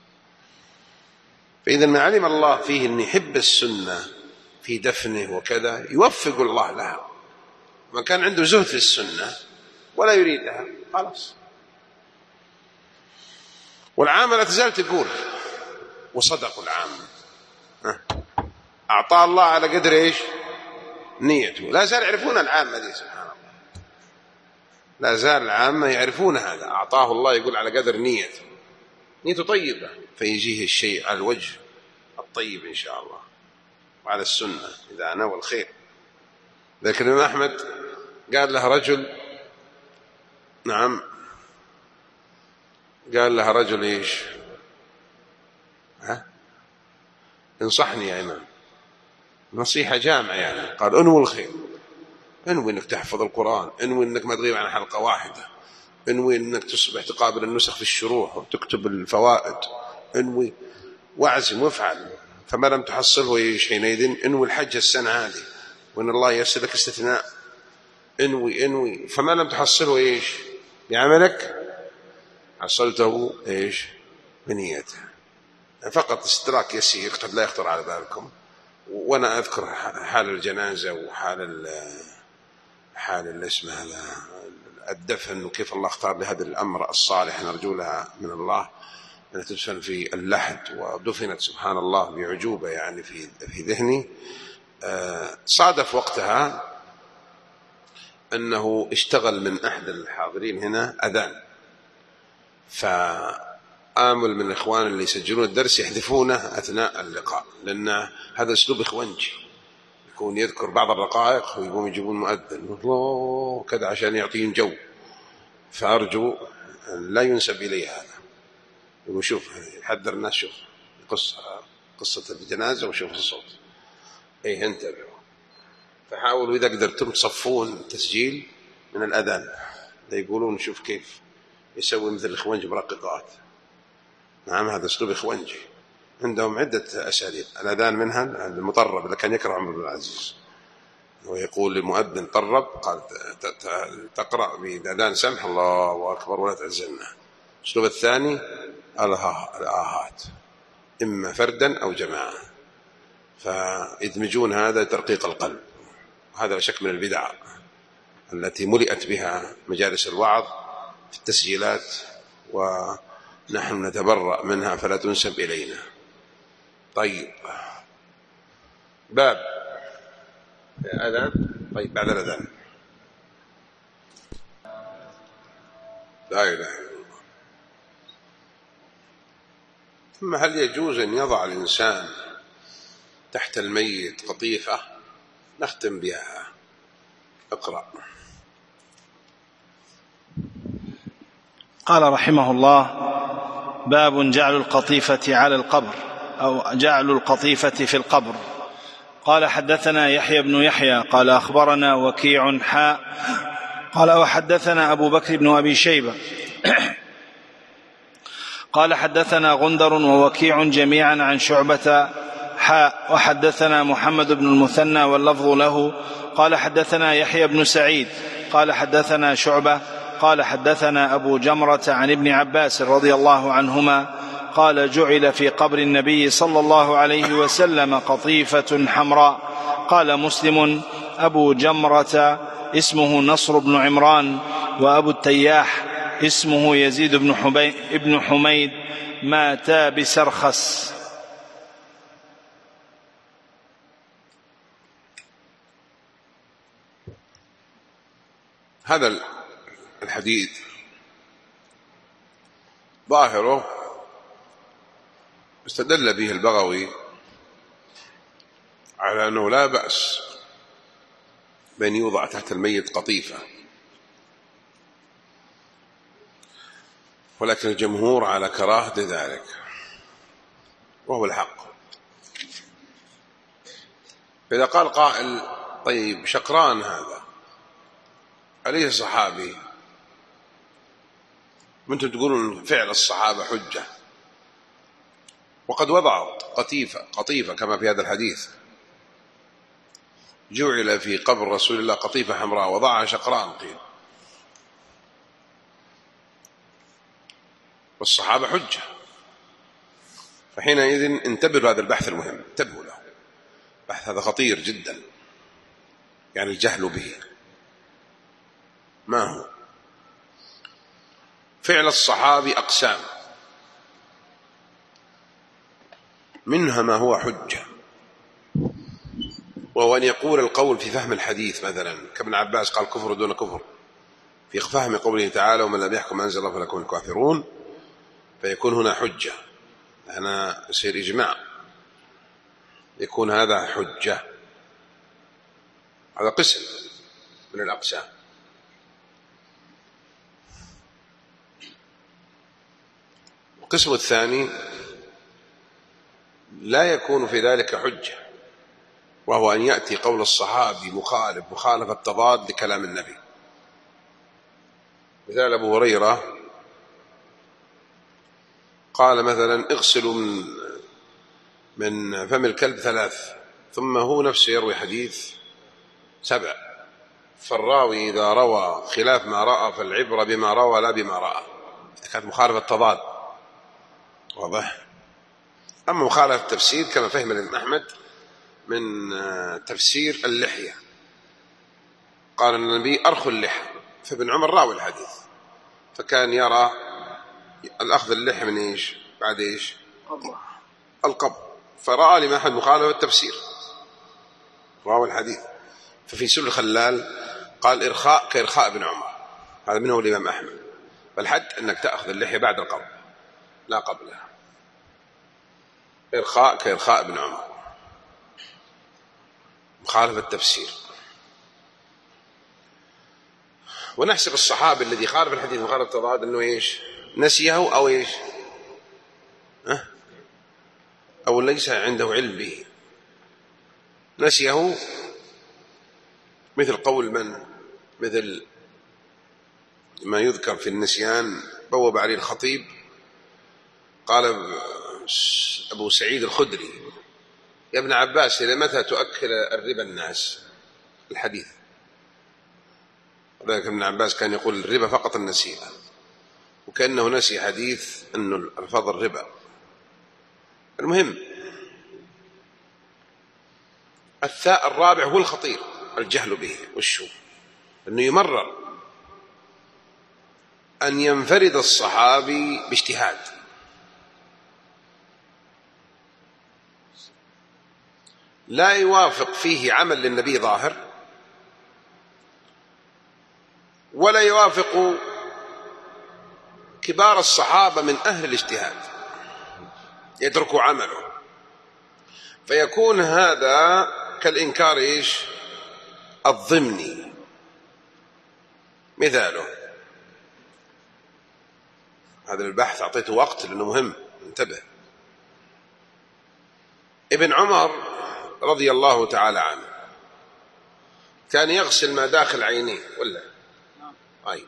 فإذا ما علم الله فيه أن يحب السنة في دفنه وكذا يوفق الله لها. ما كان عنده زهد في السنة ولا يريدها خلاص. والعامة لا تزال تقول وصدقوا العامة، أعطى الله على قدر إيش نيته. لا زال يعرفون العامة دي سبحان الله، لا زال العامة يعرفون هذا. أعطاه الله يقول على قدر نيته، نيته طيبة فيجيه الشيء على الوجه الطيب إن شاء الله وعلى السنة إذا نوى الخير. لكن الإمام أحمد قال له رجل نعم قال لها رجل إيش ها انصحني يا إمام، نصيحة جامعة يعني. قال انوي الخير، انوي انك تحفظ القرآن، انوي انك ما تغيب عن حلقة واحدة، انوي انك تصبح تقابل النسخ في الشروح وتكتب الفوائد، انوي واعزم وافعل. فما لم تحصله ايش حينئذ انوي الحج السنة هذه وان الله ييسر لك استثناء. انوي انوي فما لم تحصله ايش بعملك حصلته ايش بنيته. فقط استدراك يسير قد لا يخطر على بالكم. وانا اذكر حال الجنازه وحال حال اللي اسمه هذا الدفن وكيف الله اختار لهذا الامر الصالح نرجو لها من الله ان تدفن في اللحد. ودفنت سبحان الله بعجوبه يعني في في ذهني صادف وقتها أنه اشتغل من أحد الحاضرين هنا أذان، فآمل من الإخوان اللي يسجلون الدرس يحذفونه أثناء اللقاء، لأن هذا أسلوب إخوانجي، يكون يذكر بعض الرقائق ويقوم يجيبون مؤذن الله كذا عشان يعطيهم جو. فأرجو لا ينسب إلي هذا. وشوف يحذر الناس، شوف قصة قصة الجنازة وشوف الصوت، أي انتبهوا. فحاولوا إذا قدرتم تصفون تسجيل من الأذان، لا يقولون شوف كيف يسوي مثل الإخوانجي مرققات. نعم هذا أسلوب إخوانجي، عندهم عدة أساليب. الأذان منها المطرب اللي كان يكره عمر بن العزيز، ويقول للمؤذن طرب قال تقرأ بأذان سمح الله أكبر ولا تعزلنا. الأسلوب الثاني الآهات، إما فردا أو جماعة، فيدمجون هذا ترقيق القلب. هذا لا شك من البدع التي ملئت بها مجالس الوعظ في التسجيلات، ونحن نتبرأ منها فلا تنسب إلينا. طيب باب الأذان. طيب بعد الأذان لا إله إلا الله. ثم هل يجوز أن يضع الإنسان تحت الميت قطيفة؟ نختم بها. اقرأ. قال رحمه الله: باب جعل القطيفة على القبر أو جعل القطيفة في القبر. قال حدثنا يحيى بن يحيى قال أخبرنا وكيع حاء قال وحدثنا أبو بكر بن أبي شيبة قال حدثنا غندر ووكيع جميعا عن شعبة حاء وحدثنا محمد بن المثنى واللفظ له قال حدثنا يحيى بن سعيد قال حدثنا شعبة قال حدثنا أبو جمرة عن ابن عباس رضي الله عنهما قال جعل في قبر النبي صلى الله عليه وسلم قطيفة حمراء. قال مسلم: أبو جمرة اسمه نصر بن عمران، وأبو التياح اسمه يزيد بن حميد، ماتا بسرخس. هذا الحديث ظاهره استدل به البغوي على أنه لا بأس بأن يوضع تحت الميت قطيفة، ولكن الجمهور على كراهة ذلك، وهو الحق. فإذا قال قائل: طيب شقران هذا أليس صحابي؟ وأنتم تقولون فعل الصحابة حجة، وقد وضعوا قطيفة قطيفة كما في هذا الحديث: جعل في قبر رسول الله قطيفة حمراء وضعها شقران قيل، والصحابة حجة. فحينئذ انتبهوا هذا البحث المهم، انتبهوا له، البحث هذا خطير جدا، يعني الجهل به. ما هو فعل الصحابي؟ أقسام، منها ما هو حجة، وهو أن يقول القول في فهم الحديث، مثلا كابن عباس قال كفر دون كفر، في فهم قوله تعالى: ومن لم يحكم أنزل الله فلكم الكافرون، فيكون هنا حجة، هنا يصير إجماع، يكون هذا حجة. هذا قسم من الأقسام. القسم الثاني لا يكون في ذلك حجة، وهو أن يأتي قول الصحابي مخالف مخالفة تضاد لكلام النبي. مثال أبو هريرة قال مثلا: اغسلوا من من فم الكلب ثلاث، ثم هو نفسه يروي حديث سبع. فالراوي إذا روى خلاف ما رأى فالعبرة بما روى لا بما رأى. كانت مخالفة تضاد، واضح. أما مخالفة التفسير كما فهم الإمام أحمد من تفسير اللحية، قال النبي: أرخوا اللحى، فابن عمر راوي الحديث، فكان يرى الأخذ اللحى من إيش؟ بعد إيش؟ القبض. فرأى الإمام أحمد مخالفة التفسير، راوي الحديث. ففي سل الخلال قال إرخاء كإرخاء ابن عمر، هذا منه الإمام أحمد. فالحد أنك تأخذ اللحية بعد القبض لا قبلها. إرخاء كإرخاء ابن عمر، مخالفة التفسير. ونحسب الصحابي الذي خالف الحديث مخالفة التضاد أنه إيش؟ نسيه أو إيش؟ أه؟ أو ليس عنده علم به. نسيه مثل قول من، مثل ما يذكر في النسيان بوب عليه الخطيب، قال أبو سعيد الخدري: يا ابن عباس إلى متى تؤكل الربا الناس؟ الحديث. ولكن ابن عباس كان يقول الربا فقط النسيئة، وكأنه نسي حديث أنه الفضل الربا. المهم الثاء الرابع هو الخطير، الجهل به والشو، أنه يمرر أن ينفرد الصحابي باجتهاد، لا يوافق فيه عمل للنبي ظاهر، ولا يوافق كبار الصحابة من أهل الاجتهاد، يتركوا عمله، فيكون هذا كالإنكار إيش؟ الضمني. مثاله، هذا البحث أعطيته وقت لأنه مهم، انتبه. ابن عمر رضي الله تعالى عنه كان يغسل ما داخل عينيه ولا أي؟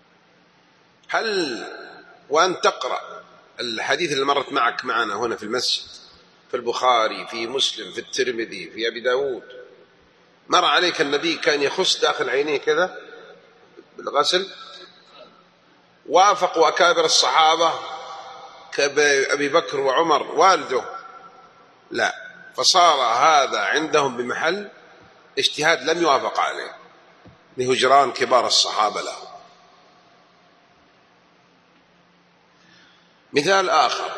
هل وأن تقرأ الحديث اللي مرت معك معنا هنا في المسجد، في البخاري، في مسلم، في الترمذي، في أبي داود، مر عليك النبي كان يخص داخل عينيه كذا بالغسل؟ وافقوا أكابر الصحابة كأبي بكر وعمر والده؟ لا. فصار هذا عندهم بمحل اجتهاد لم يوافق عليه لهجران كبار الصحابة له. مثال آخر،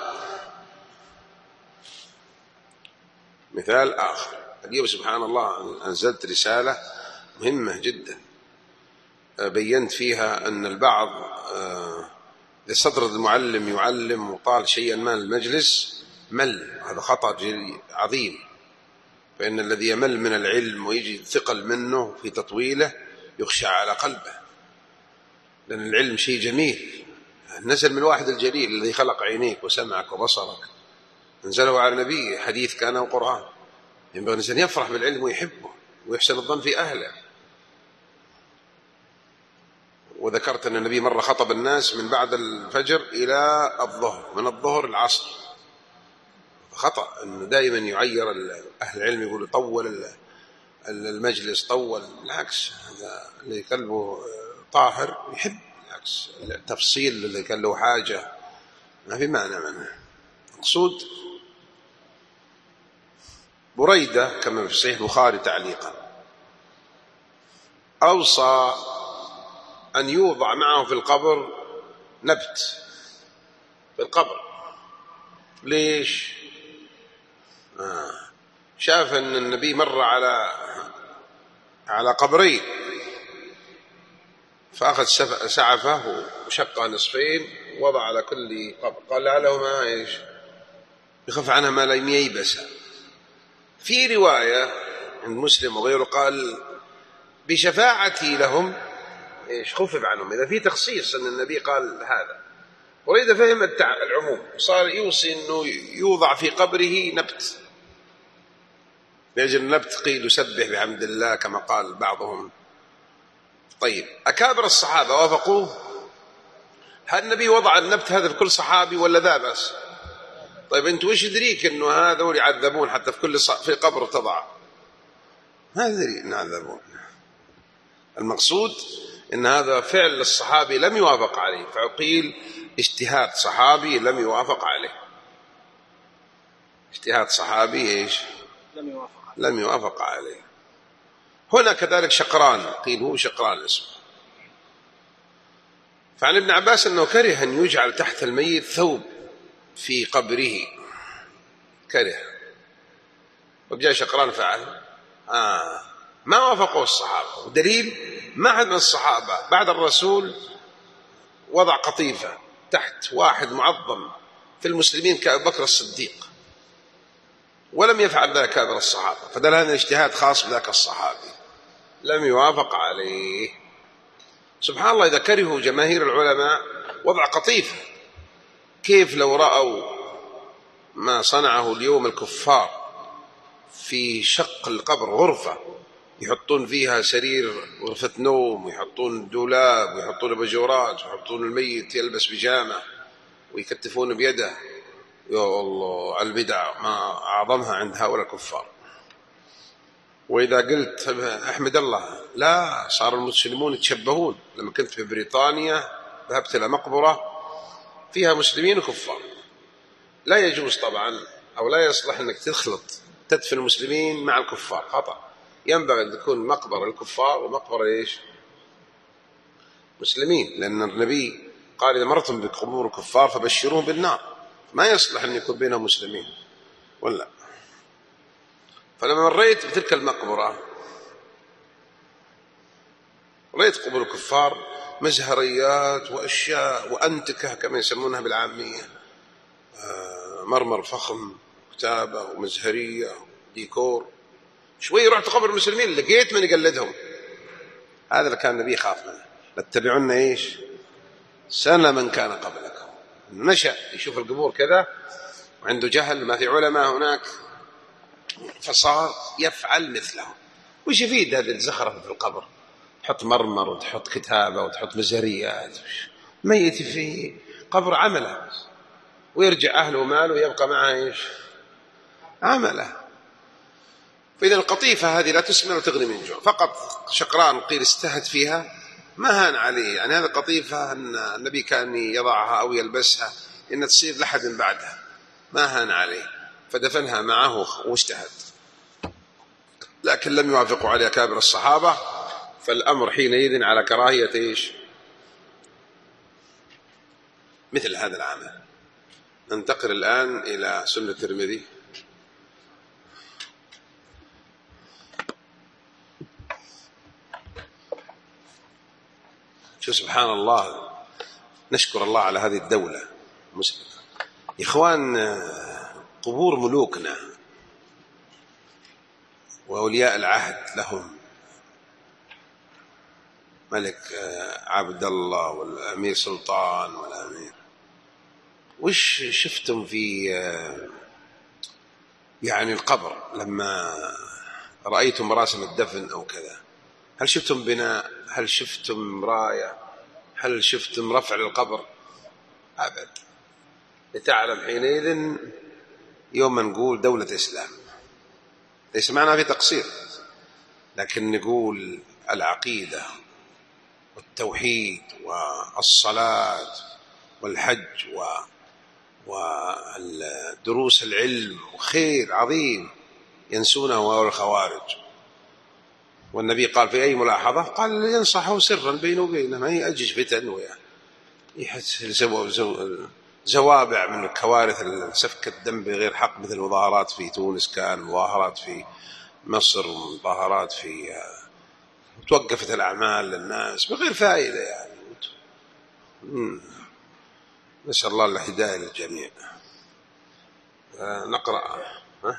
مثال آخر اليوم سبحان الله أنزلت رسالة مهمة جدا بينت فيها أن البعض إذا صدر المعلم يعلم وطال شيئا ما المجلس مل، هذا خطأ عظيم. فإن الذي يمل من العلم ويجي ثقل منه في تطويله يخشى على قلبه، لأن العلم شيء جميل، نزل من الواحد الجليل الذي خلق عينيك وسمعك وبصرك، انزله على النبي حديث كان وقرآن. ينبغي الإنسان يفرح بالعلم ويحبه ويحسن الظن في أهله. وذكرت أن النبي مرة خطب الناس من بعد الفجر إلى الظهر، من الظهر العصر. خطأ أنه دائما يعير أهل العلم يقولوا طول المجلس، طول. بالعكس، هذا اللي قلبه طاهر يحب بالعكس التفصيل، اللي كان له حاجة ما في معنى منه. مقصود بريدة كما في صحيح البخاري تعليقا أوصى أن يوضع معه في القبر نبت في القبر. ليش؟ آه. شاف أن النبي مر على على قبرين فأخذ سعفه وشقه نصفين ووضع على كل قبر، قال لعلهما إيش؟ يخف عنها ما لم ييبس. في رواية عند مسلم وغيره قال بشفاعتي لهم إيش؟ خفف عنهم. إذا في تخصيص أن النبي قال هذا، وإذا فهم العموم صار يوصي أنه يوضع في قبره نبت، لأجل النبت قيل يسبح بحمد الله كما قال بعضهم. طيب أكابر الصحابة وافقوه؟ هل النبي وضع النبت هذا في كل صحابي ولا ذا بس؟ طيب أنت وش يدريك أنه هذول يعذبون حتى في كل ص... في قبر تضع؟ ما يدري أن يعذبون. المقصود أن هذا فعل للصحابي لم يوافق عليه، فقيل اجتهاد صحابي لم يوافق عليه. اجتهاد صحابي إيش؟ لم يوافق عليه. لم يوافق عليه. هنا كذلك شقران، قيل هو شقران اسمه. فعن ابن عباس أنه كره أن يجعل تحت الميت ثوب في قبره، كره. وجاء شقران فعل آه ما وافقوا الصحابة، ودليل ما حد من الصحابة بعد الرسول وضع قطيفة تحت واحد معظم في المسلمين كأبو بكر الصديق، ولم يفعل ذلك كابر الصحابة، فدل هذا اجتهاد خاص بذاك الصحابي لم يوافق عليه. سبحان الله، إذا كرهوا جماهير العلماء وضع قطيفة، كيف لو رأوا ما صنعه اليوم الكفار في شق القبر غرفة يحطون فيها سرير، غرفة نوم، ويحطون دولاب، ويحطون بجورات، ويحطون الميت يلبس بيجامة ويكتفون بيده. يا الله، البدع ما أعظمها عند هؤلاء الكفار. وإذا قلت أحمد الله، لا، صار المسلمون يتشبهون. لما كنت في بريطانيا ذهبت إلى مقبرة فيها مسلمين وكفار، لا يجوز طبعا أو لا يصلح أنك تخلط تدفن المسلمين مع الكفار، خطأ. ينبغي أن تكون مقبرة الكفار ومقبرة إيش؟ مسلمين، لأن النبي قال إذا مرتم بقبور الكفار فبشروهم بالنار، ما يصلح أن يكون بينهم مسلمين ولا. فلما مريت بتلك المقبرة رأيت قبور الكفار مزهريات وأشياء وأنتكة كما يسمونها بالعامية، مرمر فخم، كتابة ومزهرية وديكور. شوي رحت قبر المسلمين لقيت من يقلدهم. هذا اللي كان النبي خاف منه، لاتبعون ايش سنة من كان قبلكم. نشأ يشوف القبور كذا وعنده جهل، ما في علماء هناك، فصار يفعل مثلهم. وش يفيد هذه الزخرفة في القبر؟ تحط مرمر وتحط كتابة وتحط مزهريات، ميت في قبر عمله، ويرجع أهله وماله ويبقى معه ايش؟ عمله. فإذا القطيفة هذه لا تسمن وتغني من جوع، فقط شقران قيل استهد فيها ما هان عليه. يعني هذه القطيفة أن النبي كان يضعها أو يلبسها إن تصير لحد بعدها، ما هان عليه، فدفنها معه واجتهد. لكن لم يوافقوا عليه كابر الصحابة، فالأمر حينئذ على كراهية إيش؟ مثل هذا العمل. ننتقل الآن إلى سنة الترمذي. شو سبحان الله، نشكر الله على هذه الدولة المسلمة. يا إخوان، قبور ملوكنا وأولياء العهد لهم، ملك عبد الله والأمير سلطان والأمير، وش شفتم في يعني القبر لما رأيتم مراسم الدفن أو كذا؟ هل شفتم بناء؟ هل شفتم راية؟ هل شفتم رفع للقبر؟ أبد. لتعلم حينئذ يوم نقول دولة إسلام، ليس معنا في تقصير، لكن نقول العقيدة والتوحيد والصلاة والحج والدروس العلم وخير عظيم ينسونه هؤلاء الخوارج. والنبي قال في أي ملاحظة؟ قال ينصحه سرا بينه وبينه، ما يأجج فتن ويحس زوابع من الكوارث سفك الدم بغير حق، مثل المظاهرات في تونس، كان مظاهرات في مصر، مظاهرات في توقفت الأعمال للناس بغير فائدة. يعني نسأل الله الهداية للجميع. نقرأ. ها؟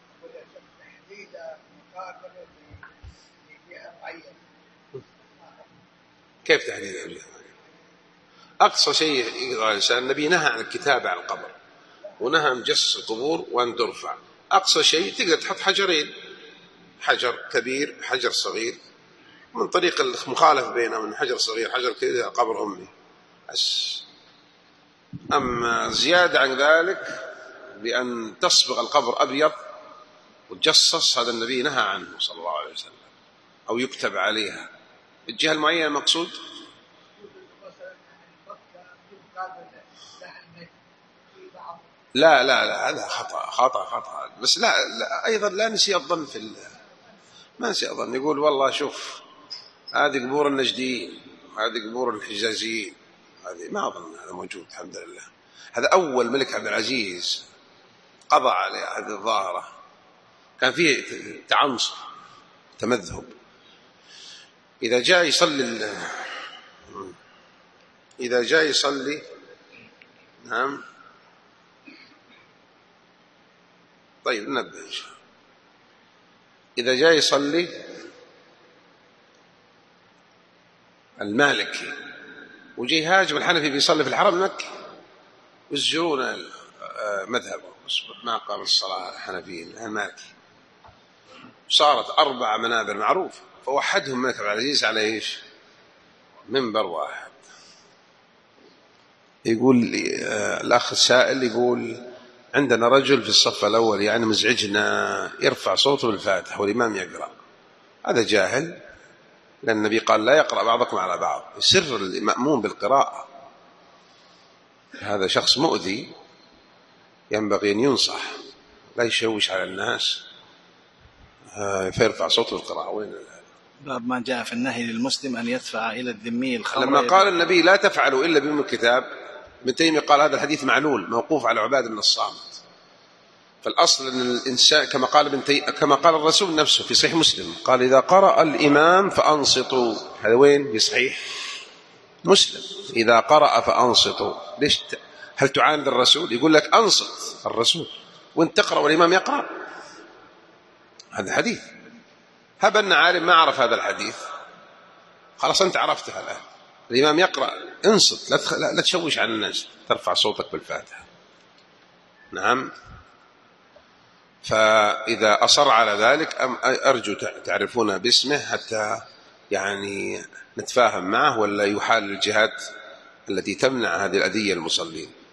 كيف تحديد الجهة؟ أقصى شيء يقرأ الإنسان، النبي نهى عن الكتابة على القبر، ونهى عن جسس القبور وأن ترفع. أقصى شيء تقدر تحط حجرين، حجر كبير حجر صغير، من طريق المخالف بينه من حجر صغير حجر كبير قبر أمي بس. أما زيادة عن ذلك بأن تصبغ القبر أبيض وتجصص، هذا النبي نهى عنه صلى الله عليه وسلم، أو يكتب عليها الجهة المعينة المقصود. لا لا لا هذا خطأ خطأ خطأ بس لا, لا أيضا لا نسي الظن في الله، ما نسي الظن. يقول والله شوف هذه قبور النجديين، هذه قبور الحجازيين، هذه ما أظن هذا موجود الحمد لله. هذا أول ملك عبد العزيز قضى على هذه الظاهرة، كان فيه تعنصر تمذهب. إذا جاء يصلي إذا جاء يصلي نعم طيب ننبه إن شاء الله. إذا جاء يصلي المالكي وجي هاجم الحنفي بيصلي في الحرم المكي ويزجرون مذهبه ما قام الصلاة الحنفيين المالكي، صارت أربع منابر معروفة، فوحدهم الملك عبد العزيز على إيش؟ منبر واحد. يقول الأخ السائل يقول عندنا رجل في الصف الأول يعني مزعجنا يرفع صوته بالفاتحة والإمام يقرأ، هذا جاهل، لأن النبي قال لا يقرأ بعضكم على بعض، سر المأموم بالقراءة، هذا شخص مؤذي ينبغي أن ينصح، لا يشوش على الناس فيرفع صوته بالقراءة. وين باب ما جاء في النهي للمسلم أن يدفع إلى الذمي الخمر. لما قال النبي لا تفعلوا إلا بأم الكتاب، ابن تيمية قال هذا الحديث معلول موقوف على عبادة بن الصامت. فالأصل أن الإنسان كما قال ابن تيمية كما قال الرسول نفسه في صحيح مسلم قال إذا قرأ الإمام فأنصتوا. هذا وين في صحيح مسلم؟ إذا قرأ فأنصتوا. ليش هل تعاند الرسول؟ يقول لك أنصت الرسول وانت تقرأ والإمام يقرأ، هذا حديث. هب أن عالم ما عرف هذا الحديث، خلاص أنت عرفتها الآن، الإمام يقرأ انصت، لا, تخ... لا تشوش على الناس، ترفع صوتك بالفاتحة. نعم. فإذا أصر على ذلك أرجو تعرفون باسمه حتى يعني نتفاهم معه ولا يحال الجهات التي تمنع هذه الأذية المصلين.